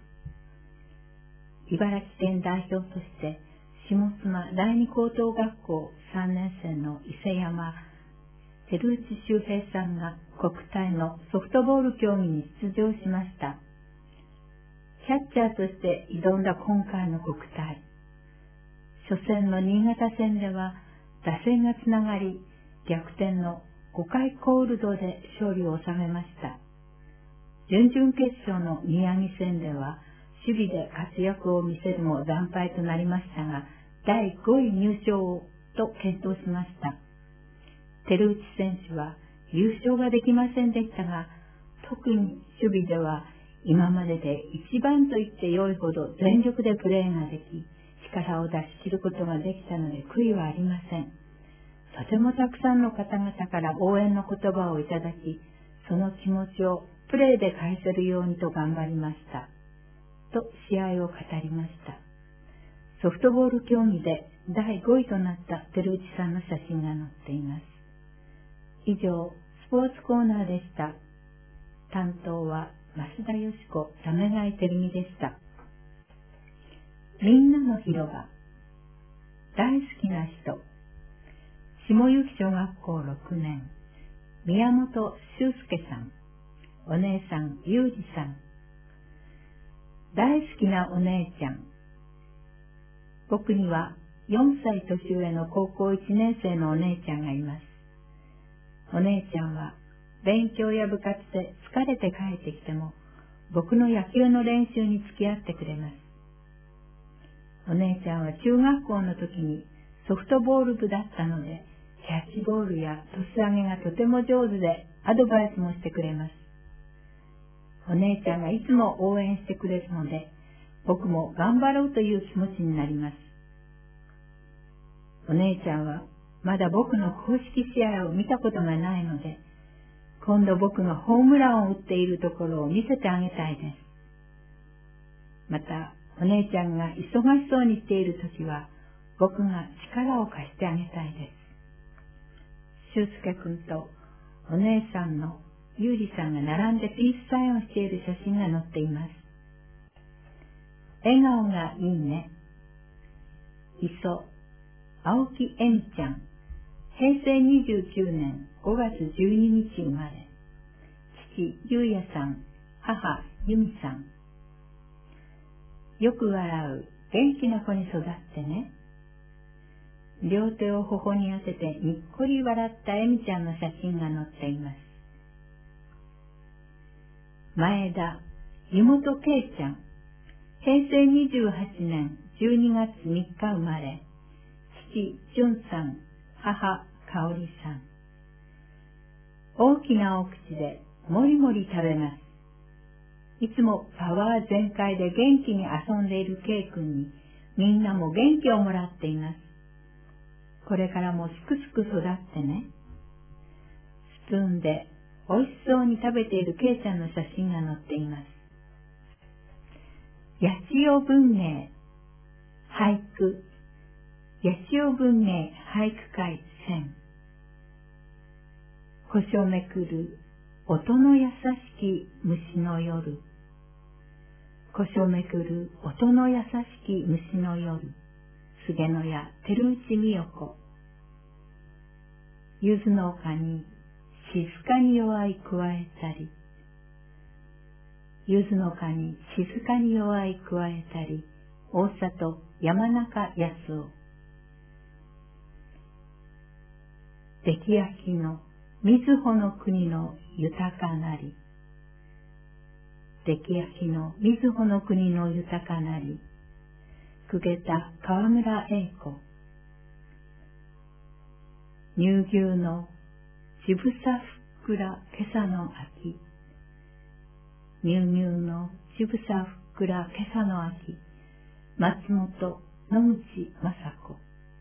茨城県代表として下妻第二高等学校さんねん生の伊勢山照内周平さんが国体のソフトボール競技に出場しました。キャッチャーとして挑んだ今回の国体。初戦の新潟戦では打線がつながり逆転のごかいコールドで勝利を収めました。準々決勝の宮城戦では守備で活躍を見せるも惨敗となりましたが、だいごい入賞をと検討しました。照内選手は優勝ができませんでしたが、特に守備では今までで一番と言って良いほど全力でプレーができ、力を出し切ることができたので悔いはありません。とてもたくさんの方々から応援の言葉をいただき、その気持ちをプレーで返せるようにと頑張りました。と試合を語りました。ソフトボール競技でだいごいとなった照内さんの写真が載っています。以上、スポーツコーナーでした。担当は増田よし子、ためがいてるみでした。みんなの広場。大好きな人。下行小学校ろくねん。宮本修介さん。お姉さん、ゆうじさん。大好きなお姉ちゃん。僕にはよんさい年上の高校いちねん生のお姉ちゃんがいます。お姉ちゃんは勉強や部活で疲れて帰ってきても、僕の野球の練習に付き合ってくれます。お姉ちゃんは中学校の時にソフトボール部だったので、キャッチボールやトス上げがとても上手でアドバイスもしてくれます。お姉ちゃんがいつも応援してくれるので、僕も頑張ろうという気持ちになります。お姉ちゃんはまだ僕の公式試合を見たことがないので、今度僕がホームランを打っているところを見せてあげたいです。また、お姉ちゃんが忙しそうにしているときは、僕が力を貸してあげたいです。修介くんとお姉さんのゆうりさんが並んでピースサインをしている写真が載っています。笑顔がいいね。磯、青木恵美ちゃん、へいせいにじゅうきゅうねんごがつじゅうににち生まれ。父、ゆうやさん、母、ゆみさん。よく笑う、元気な子に育ってね。両手を頬に当ててにっこり笑ったえみちゃんの写真が載っています。前田、湯本けいちゃん、へいせいにじゅうはちねんじゅうにがつみっか生まれ。父、じゅんさん、母、かおりさん。大きなお口でもりもり食べます。いつもパワー全開で元気に遊んでいる K 君にみんなも元気をもらっています。これからもすくすく育ってね。スプーンでおいしそうに食べている K ちゃんの写真が載っています。八千代文芸、俳句、八千代文芸俳句会選。腰をめくる音の優しき虫の夜。腰をめくる音の優しき虫の夜。菅野屋照内美代子。柚子の丘に静かに弱い加えたり。 ゆずの花に静かに弱い加えたり、大里山中康夫。出来焼きのみずほの国の豊かなり。出来焼きのみずほの国の豊かなり。くげた川村栄子。乳牛のちぶさふっくら今朝の秋。乳牛のちぶさふっくら今朝の秋。松本野口雅子。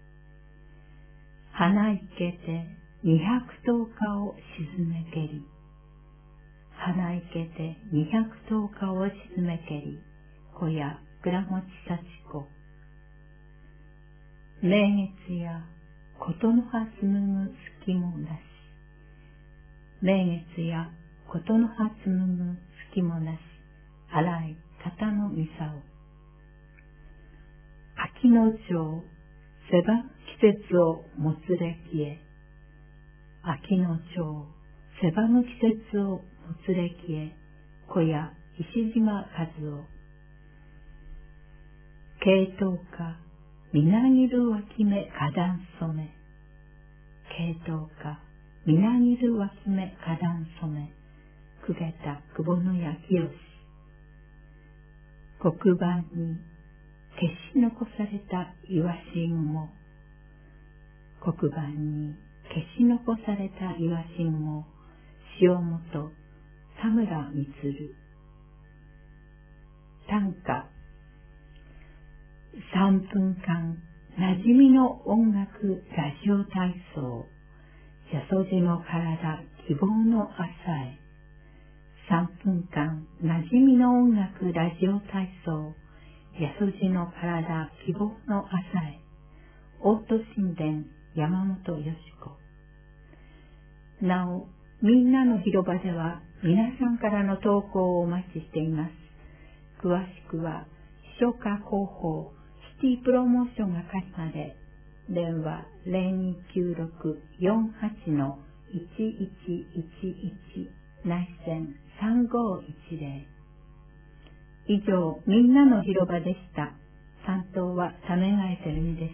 花いけて二百十日を沈めけり。花いけて二百十日を沈めけり。小屋倉持幸子。明月やことの葉紡ぐ隙もなし。明月やことの葉紡ぐ隙もなし。荒い方のみさお。秋の蝶、せば季節をもつれきえ。秋の蝶、せばむ季節をもつれきえ。小屋石島和夫。桂頭花、みなぎる脇目花壇染め。桂頭花、みなぎる脇目花壇染め。くげた久保の焼きよし。黒板に消し残されたイワシンゴ。黒板に消し残されたイワシンゴ。塩本田村充。短歌。三分間なじみの音楽ラジオ体操。やそじの体希望の朝へ。三分間なじみの音楽ラジオ体操。やそじの体希望の朝へ。大戸神殿山本よし子。なお、みんなの広場では皆さんからの投稿をお待ちしています。詳しくは秘書課広報シティプロモーション係まで。電話 ゼロにきゅうろく よんはち のいちいちいちいち 内線さんごいちゼロ。以上、みんなの広場でした。担当はためがえてるみです。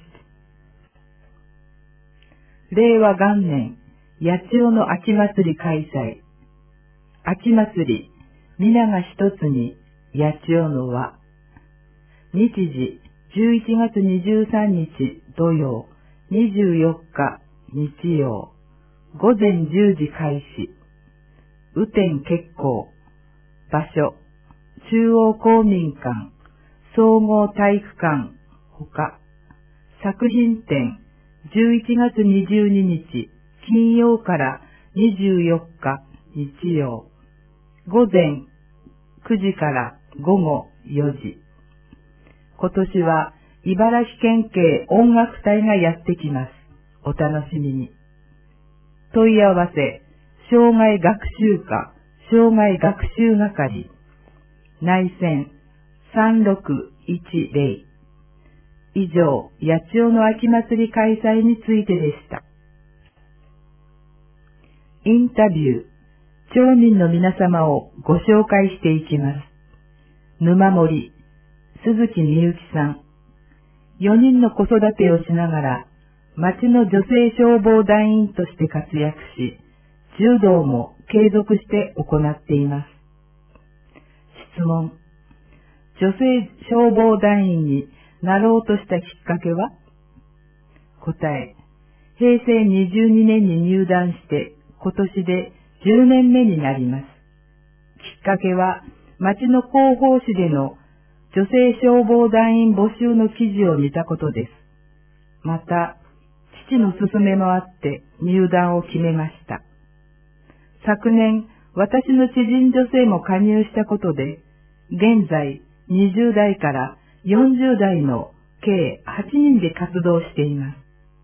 れいわ元年、八千代の秋祭り開催。秋祭り、皆が一つに、八千代の輪。日時、じゅういちがつにじゅうさんにち土曜、にじゅうよっか日曜、午前じゅうじ開始。雨天決行。場所、中央公民館、総合体育館、ほか。作品展、じゅういちがつにじゅうににち金曜からにじゅうよっか日曜、午前くじから午後よじ。今年は茨城県警音楽隊がやってきます。お楽しみに。問い合わせ、障害学習課、障害学習係、内線さんろくいちゼロ。以上、八千代の秋祭り開催についてでした。インタビュー、町民の皆様をご紹介していきます。沼森、鈴木みゆきさん。よにんの子育てをしながら、町の女性消防団員として活躍し、柔道も継続して行っています。質問。女性消防団員になろうとしたきっかけは？答え。へいせいにじゅうにねんに入団して今年でじゅうねんめになります。きっかけは町の広報誌での女性消防団員募集の記事を見たことです。また、父の勧めもあって入団を決めました。昨年、私の知人女性も加入したことで、現在にじゅうだいからよんじゅうだいの計はちにんで活動しています。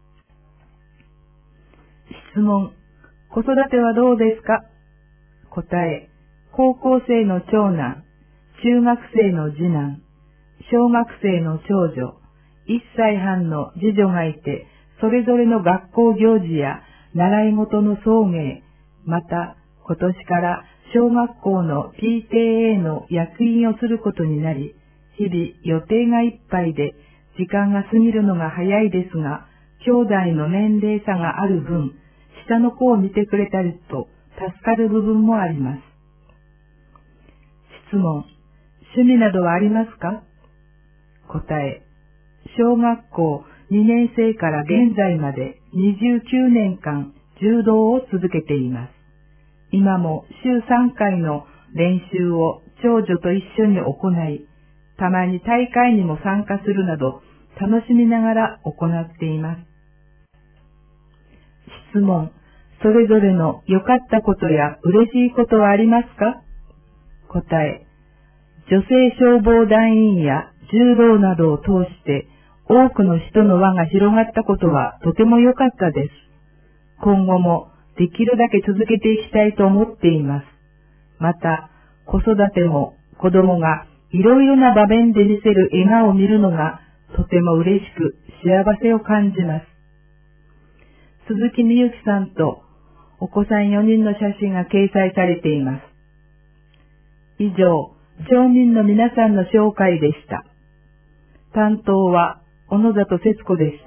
質問。子育てはどうですか？答え。高校生の長男、中学生の次男、小学生の長女、いっさいはんの次女がいて、それぞれの学校行事や習い事の送迎、また今年から小学校の ピーティーエー の役員をすることになり、日々予定がいっぱいで時間が過ぎるのが早いですが、兄弟の年齢差がある分、下の子を見てくれたりと助かる部分もあります。質問、趣味などはありますか？答え、小学校にねん生から現在までにじゅうきゅうねんかん柔道を続けています。今も週さんかいの練習を長女と一緒に行い、たまに大会にも参加するなど楽しみながら行っています。質問、それぞれの良かったことや嬉しいことはありますか？答え、女性消防団員や柔道などを通して多くの人の輪が広がったことはとても良かったです。今後もできるだけ続けていきたいと思っています。また、子育ても子供がいろいろな場面で見せる笑顔を見るのがとても嬉しく幸せを感じます。鈴木みゆきさんとお子さんよにんの写真が掲載されています。以上、町民の皆さんの紹介でした。担当は小野里節子でした。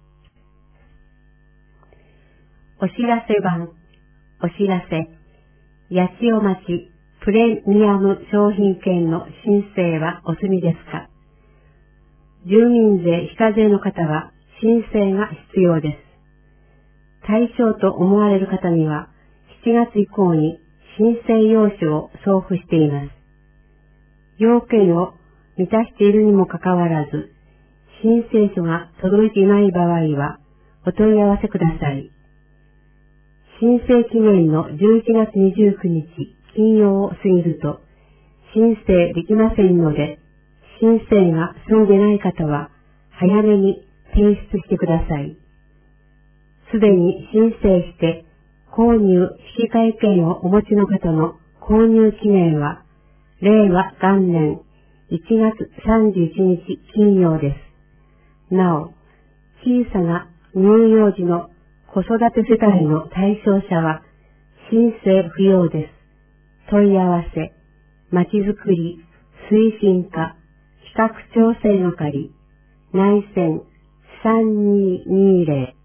お知らせ版、お知らせ、八千代町プレミアム商品券の申請はお済みですか？住民税非課税の方は申請が必要です。対象と思われる方にはしちがつ以降に申請用紙を送付しています。要件を満たしているにもかかわらず、申請書が届いていない場合はお問い合わせください。申請期限のじゅういちがつにじゅうくにち金曜を過ぎると申請できませんので、申請が済んでない方は早めに提出してください。すでに申請して購入引換券をお持ちの方の購入期限は令和元年いちがつさんじゅういちにち金曜です。なお、小さな乳幼児の子育て世帯の対象者は申請不要です。問い合わせ、まちづくり推進課企画調整係内線さんにーにーぜ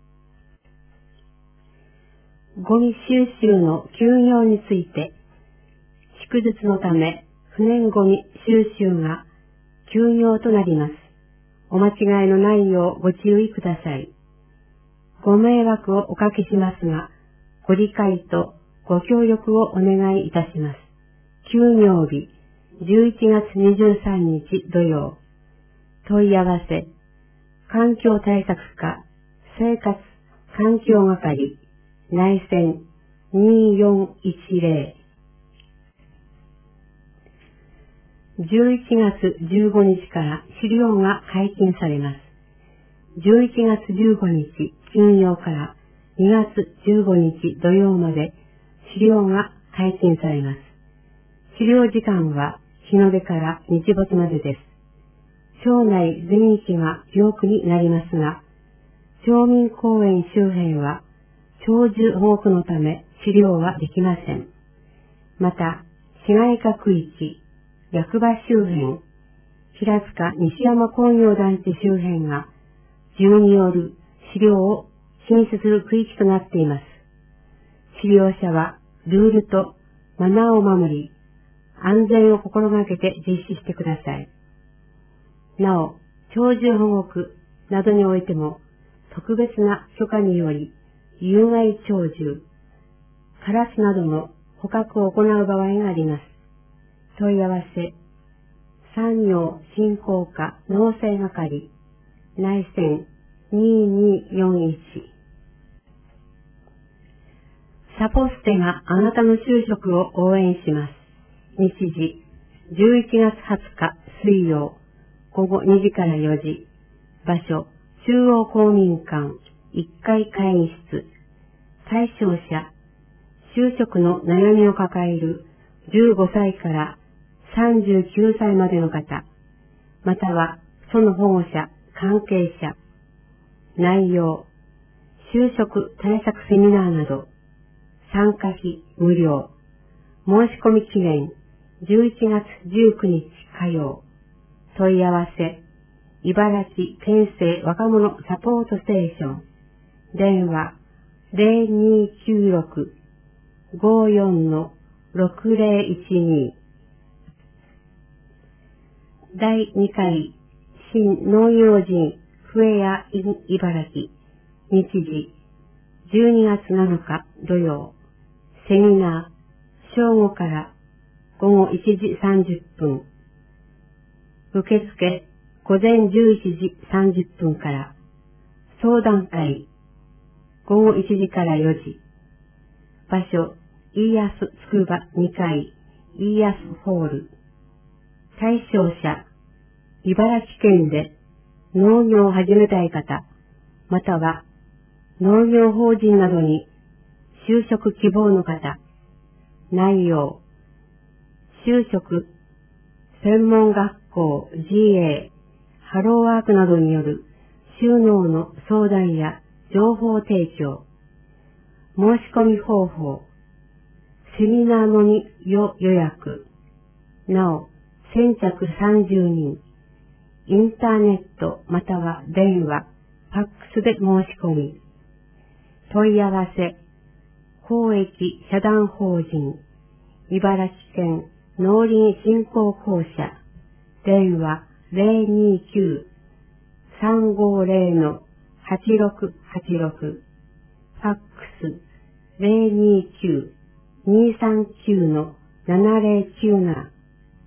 ろ。ゴミ収集の休業について、祝日のため不燃ゴミ収集が休業となります。お間違いのないようご注意ください。ご迷惑をおかけしますが、ご理解とご協力をお願いいたします。休業日、じゅういちがつにじゅうさんにち土曜。問い合わせ、環境対策課、生活環境係、内線にーよんいちぜろ。じゅういちがつじゅうごにちから資料が解禁されます。じゅういちがつじゅうごにち金曜からにがつじゅうごにち土曜まで資料が解禁されます。資料時間は日の出から日没までです。町内全域が記憶になりますが、町民公園周辺は鳥獣保護のため資料はできません。また、市街化区域、役場周辺、平塚西山工業団地周辺が銃による資料を禁止する区域となっています。資料者はルールとマナーを守り、安全を心がけて実施してください。なお、鳥獣保護区などにおいても特別な許可により有害鳥獣、カラスなどの捕獲を行う場合があります。問い合わせ、産業振興課農政係、内線にーにーよんいち。サポステがあなたの就職を応援します。日時、じゅういちがつはつか水曜、ごごにじからよじ。場所、中央公民館いっかい会議室。対象者、就職の悩みを抱えるじゅうごさいからさんじゅうきゅうさいまでの方、またはその保護者、関係者。内容、就職対策セミナーなど、参加費無料。申申し込み期限じゅういちがつじゅうくにち火曜。問い合わせ、茨城県政若者サポートステーション。電話ゼロにーきゅうろく ごーよん ろくゼロいちに。だいにかい新農業人フェア in 茨城。日時じゅうにがつなのか土曜。セミナー正午からごごいちじさんじゅっぷん。受付午前じゅういちじさんじゅっぷんから。相談会ごごいちじからよじ。場所イーアスつくばにかいイーアスホール。対象者茨城県で農業を始めたい方、または農業法人などに就職希望の方。内容就職、専門学校 ジーエー、ハローワークなどによる就農の相談や情報提供。申し込み方法。セミナーのみ予約。なお、先着さんじゅうにん。インターネットまたは電話、ファックスで申し込み。問い合わせ、公益社団法人、茨城県農林振興公社、電話ゼロにーきゅう さんごゼロ はちろくはちろく、ファックスゼロにーきゅう にーさんきゅう ななゼロきゅうなな。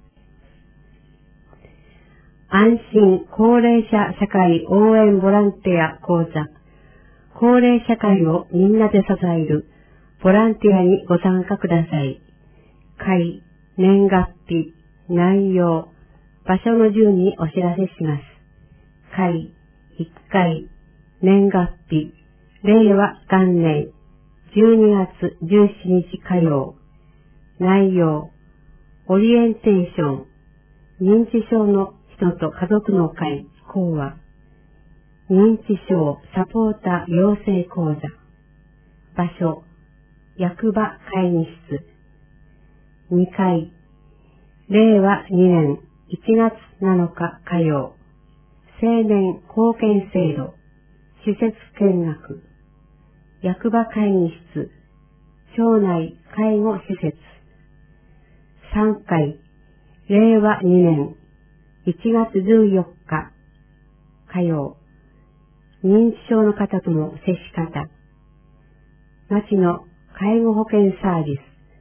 安心高齢者社会応援ボランティア講座。高齢社会をみんなで支えるボランティアにご参加ください。会、年月日、内容、場所の順にお知らせします。会、いっかい、年月日、令和元年、じゅうにがつじゅうしちにち火曜。内容、オリエンテーション、認知症の人と家族の会講話。認知症サポーター養成講座。場所、役場会議室。にかい、れいわにねんいちがつなのか火曜。青年貢献制度。施設見学。役場会議室。町内介護施設。さんかい、れいわにねんいちがつじゅうよっか火曜。認知症の方との接し方。町の介護保険サービス。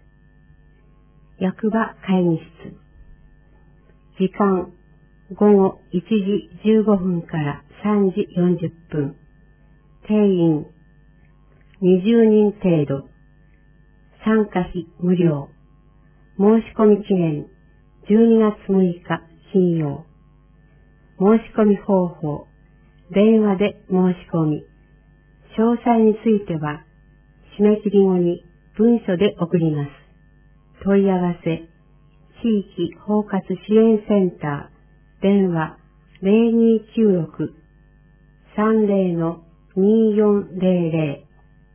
役場会議室。時間、ごごいちじじゅうごふんからさんじよんじゅっぷん。定員、にじゅうにん程度。参加費無料。申し込み期限、じゅうにがつむいか金曜。申し込み方法、電話で申し込み。詳細については、締め切り後に文書で送ります。問い合わせ、地域包括支援センター、電話ゼロにーきゅうろく さんゼロ にーよんゼロゼ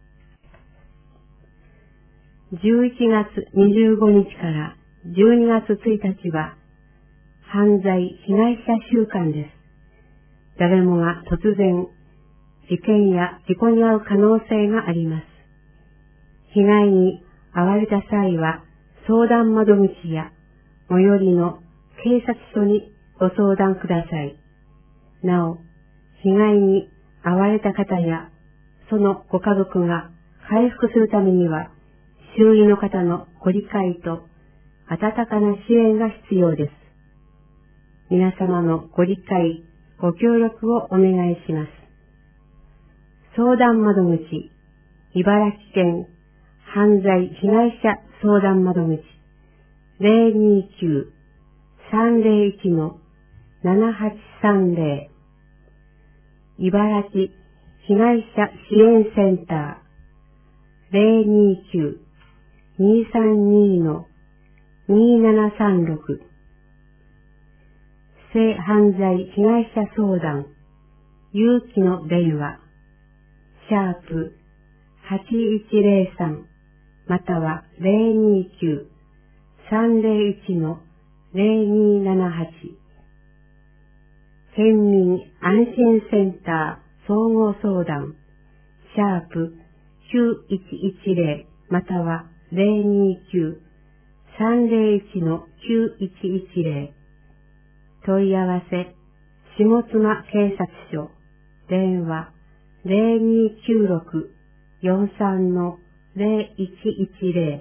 ロ。じゅういちがつにじゅうごにちからじゅうにがつついたちは、犯罪被害者週間です。誰もが突然、事件や事故に遭う可能性があります。被害に遭われた際は、相談窓口や最寄りの警察署にご相談ください。なお、被害に遭われた方やそのご家族が回復するためには、周囲の方のご理解と温かな支援が必要です。皆様のご理解、ご協力をお願いします。相談窓口、茨城県犯罪被害者相談窓口ゼロにーきゅう さんゼロいち ななはちさんゼロ。茨城被害者支援センターゼロにーきゅう にーさんにー にーななさんろく。性犯罪被害者相談、勇気の電話、シャープはちいちゼロさんまたはゼロにーきゅうさんぜろいちのぜろにーななはち。県民安心センター総合相談、シャープきゅういちいちぜろまたはぜろにーきゅう さんぜろいちのきゅういちいちぜろ。問い合わせ、下妻警察署、電話ぜろにーきゅうろく よんさんのぜろいちいちぜろ。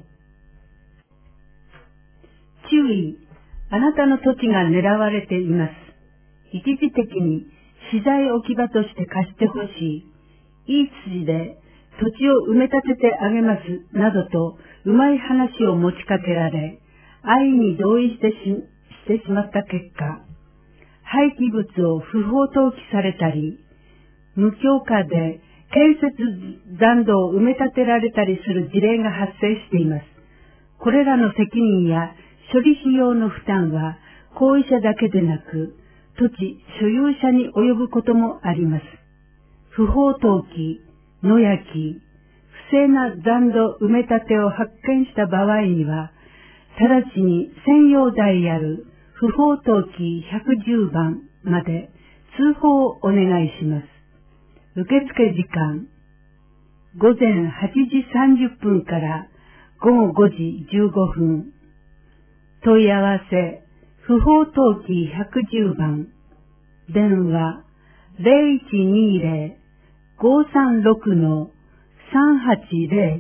注意、あなたの土地が狙われています。一時的に資材置き場として貸してほしい。いい筋で土地を埋め立ててあげますなどとうまい話を持ちかけられ、安易に同意してし、してしまった結果、廃棄物を不法投棄されたり、無許可で建設残土を埋め立てられたりする事例が発生しています。これらの責任や処理費用の負担は行為者だけでなく、土地所有者に及ぶこともあります。不法投棄、野焼き、不正な残土埋め立てを発見した場合には、直ちに専用台ある不法投棄ひゃくじゅうばんまで通報をお願いします。受付時間、ごぜんはちじさんじゅっぷんからごごごじじゅうごふん。問い合わせ、不法投棄ひゃくじゅうばん、電話ぜろいちにーぜろ ごさんろくのさんはちぜろ、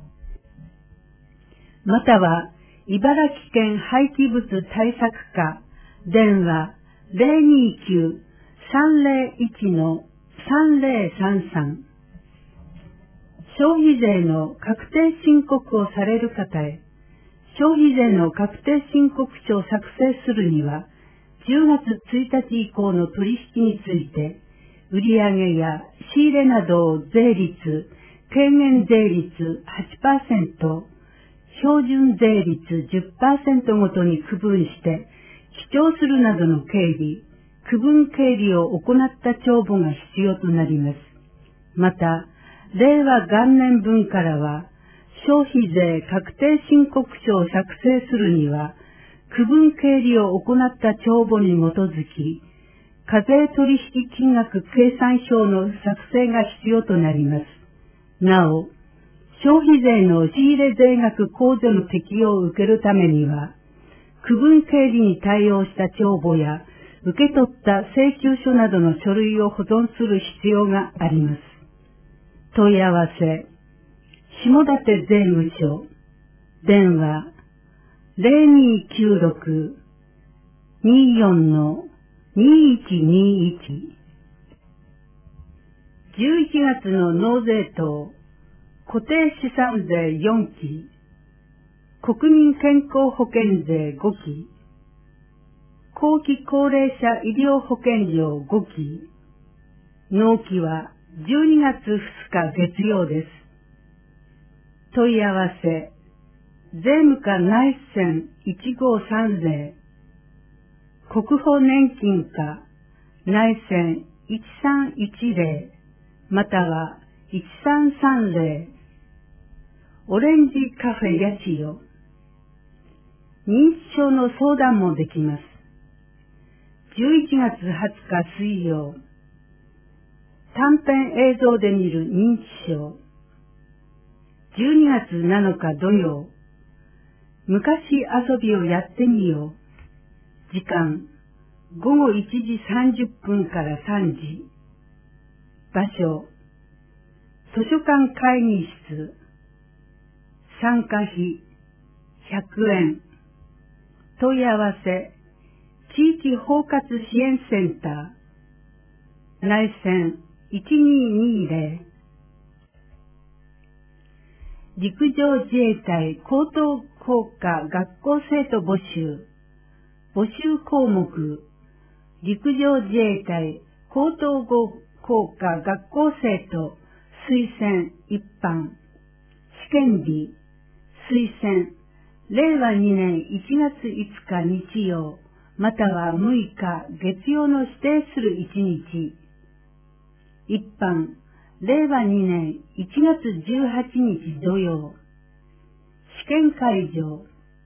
または茨城県廃棄物対策課、電話ぜろにーきゅう さんぜろいちのさんぜろさんさん。消費税の確定申告をされる方へ、消費税の確定申告書を作成するには、じゅうがつついたち以降の取引について、売上や仕入れなどを税率、軽減税率 はちパーセント、標準税率 じゅっパーセント ごとに区分して、記帳するなどの経理、区分経理を行った帳簿が必要となります。また、令和元年分からは、消費税確定申告書を作成するには、区分経理を行った帳簿に基づき、課税取引金額計算書の作成が必要となります。なお、消費税の仕入れ税額控除の適用を受けるためには、区分経理に対応した帳簿や、受け取った請求書などの書類を保存する必要があります。問い合わせ、下館税務署、電話ぜろにーきゅうろく にーよんのにいちにいち。じゅういちがつの納税等、固定資産税よんき、国民健康保険税ごき、後期高齢者医療保険料ごき、納期はじゅうにがつふつか月曜です。問い合わせ、税務課内線いちごさんぜろ、国保年金課内線いちさんいちぜろ、またはいちさんさんぜろ、オレンジカフェ八千代。認知症の相談もできます。じゅういちがつはつか水曜、短編映像で見る認知症。じゅうにがつなのか土曜、昔遊びをやってみよう。時間、ごごいちじさんじゅっぷんからさんじ。場所、図書館会議室。参加費、ひゃくえん。問い合わせ、地域包括支援センター。内線いちにーにーぜろ。陸上自衛隊高等工科学校生徒募集。募集項目、陸上自衛隊高等工科学校生徒推薦一般。試験日、推薦、れいわにねんいちがついつか日曜、またはむいか月曜の指定するいちにち。一般、れいわにねんいちがつじゅうはちにち土曜。試験会場、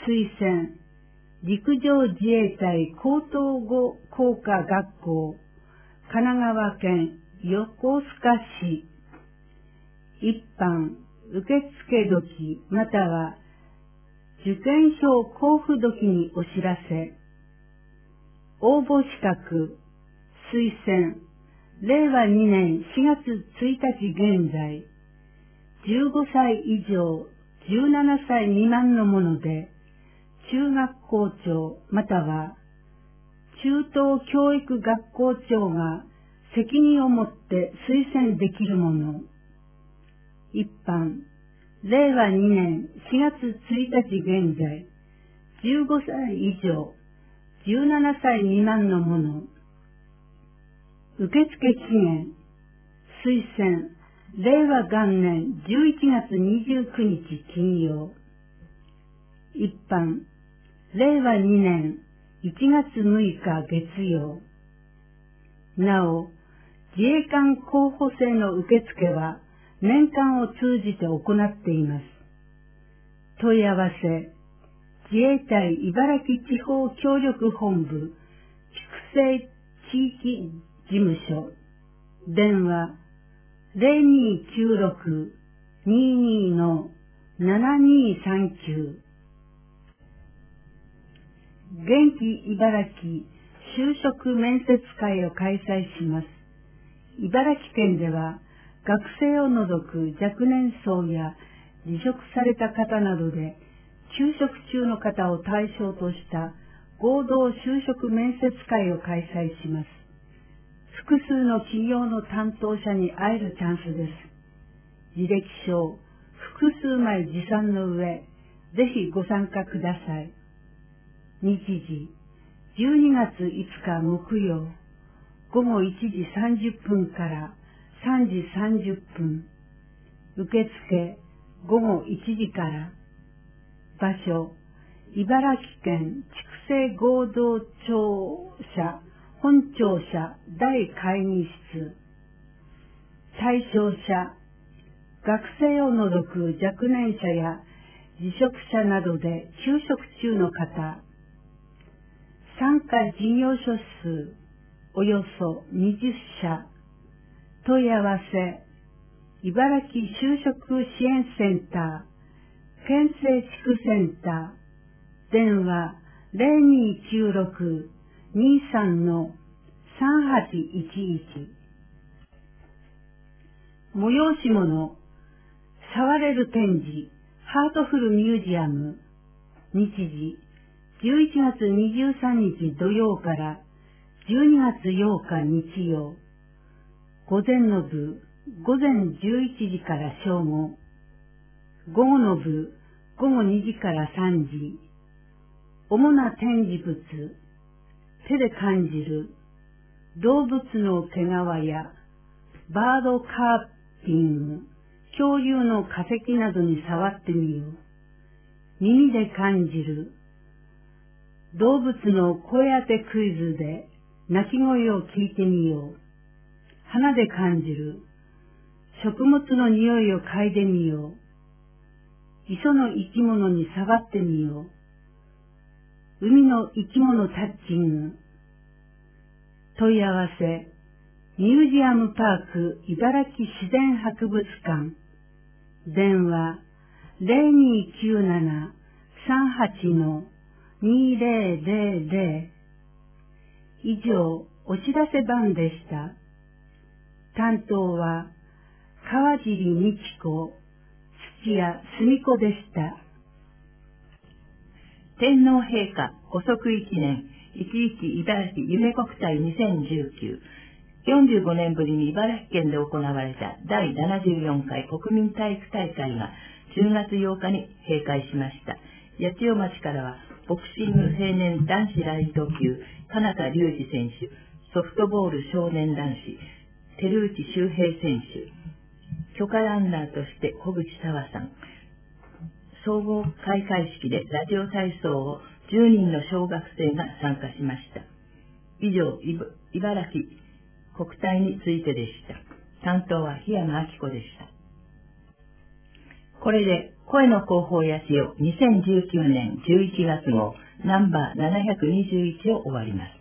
推薦、陸上自衛隊高等語工科学校、神奈川県横須賀市。一般、受付時または受験票交付時にお知らせ。応募資格、推薦、れいわにねんしがつついたち現在、じゅうごさい以上じゅうななさい未満のもので、中学校長または中等教育学校長が責任を持って推薦できるもの。一般、れいわにねんしがつついたち現在、じゅうごさい以上じゅうななさい未満のもの。受付期限、推薦、れいわ元年じゅういちがつにじゅうくにち金曜。一般、れいわにねんいちがつむいか月曜。なお、自衛官候補生の受付は年間を通じて行っています。問い合わせ、自衛隊茨城地方協力本部、畜生地域事務所、電話、ゼロにきゅうろく にーにー のななにーさんきゅう。元気茨城就職面接会を開催します。茨城県では、学生を除く若年層や離職された方などで、休職中の方を対象とした合同就職面接会を開催します。複数の企業の担当者に会えるチャンスです。履歴書を複数枚持参の上、ぜひご参加ください。日時、じゅうにがついつか木曜、ごごいちじさんじゅっぷんからさんじさんじゅっぷん。受付、ごごいちじから。場所、茨城県畜生合同庁舎本庁舎大会議室。対象者、学生を除く若年者や辞職者などで休職中の方。参加事業所数、およそにじゅっしゃ。問い合わせ、茨城就職支援センター、県政地区センター、電話ゼロにきゅうろく にーさん のさんはちいちいち。催し物、触れる展示、ハートフルミュージアム。日時、じゅういちがつにじゅうさんにち土曜からじゅうにがつようか日曜。午前の部、ごぜんじゅういちじから正午。午後の部、ごごにじからさんじ。主な展示物、手で感じる、動物の毛皮や、バードカーピング、恐竜の化石などに触ってみよう。耳で感じる、動物の声当てクイズで鳴き声を聞いてみよう。鼻で感じる、食物の匂いを嗅いでみよう。磯の生き物に触ってみよう。海の生き物タッチング。問い合わせ、ミュージアムパーク茨城自然博物館。電話、ゼロにきゅうなな さんはち のにぜろぜろぜろ。以上、お知らせ番でした。担当は、川尻美智子、土屋澄子でした。 天皇陛下ご即位記念いちいち茨城夢国体にせんじゅうきゅう。よんじゅうごねんぶりに茨城県で行われただいななじゅうよんかい国民体育大会がじゅうがつようかに閉会しました。八千代町からはボクシング青年男子ライト級金田隆二選手、ソフトボール少年男子照内周平選手、許可ランナーとして小口沙和さん、総合開会式でラジオ体操をじゅうにんの小学生が参加しました。以上、茨城国体についてでした。担当は檜山明子でした。 これで声の広報やしよにせんじゅうきゅうねんじゅういちがつ号ナンバーななひゃくにじゅういちを終わります。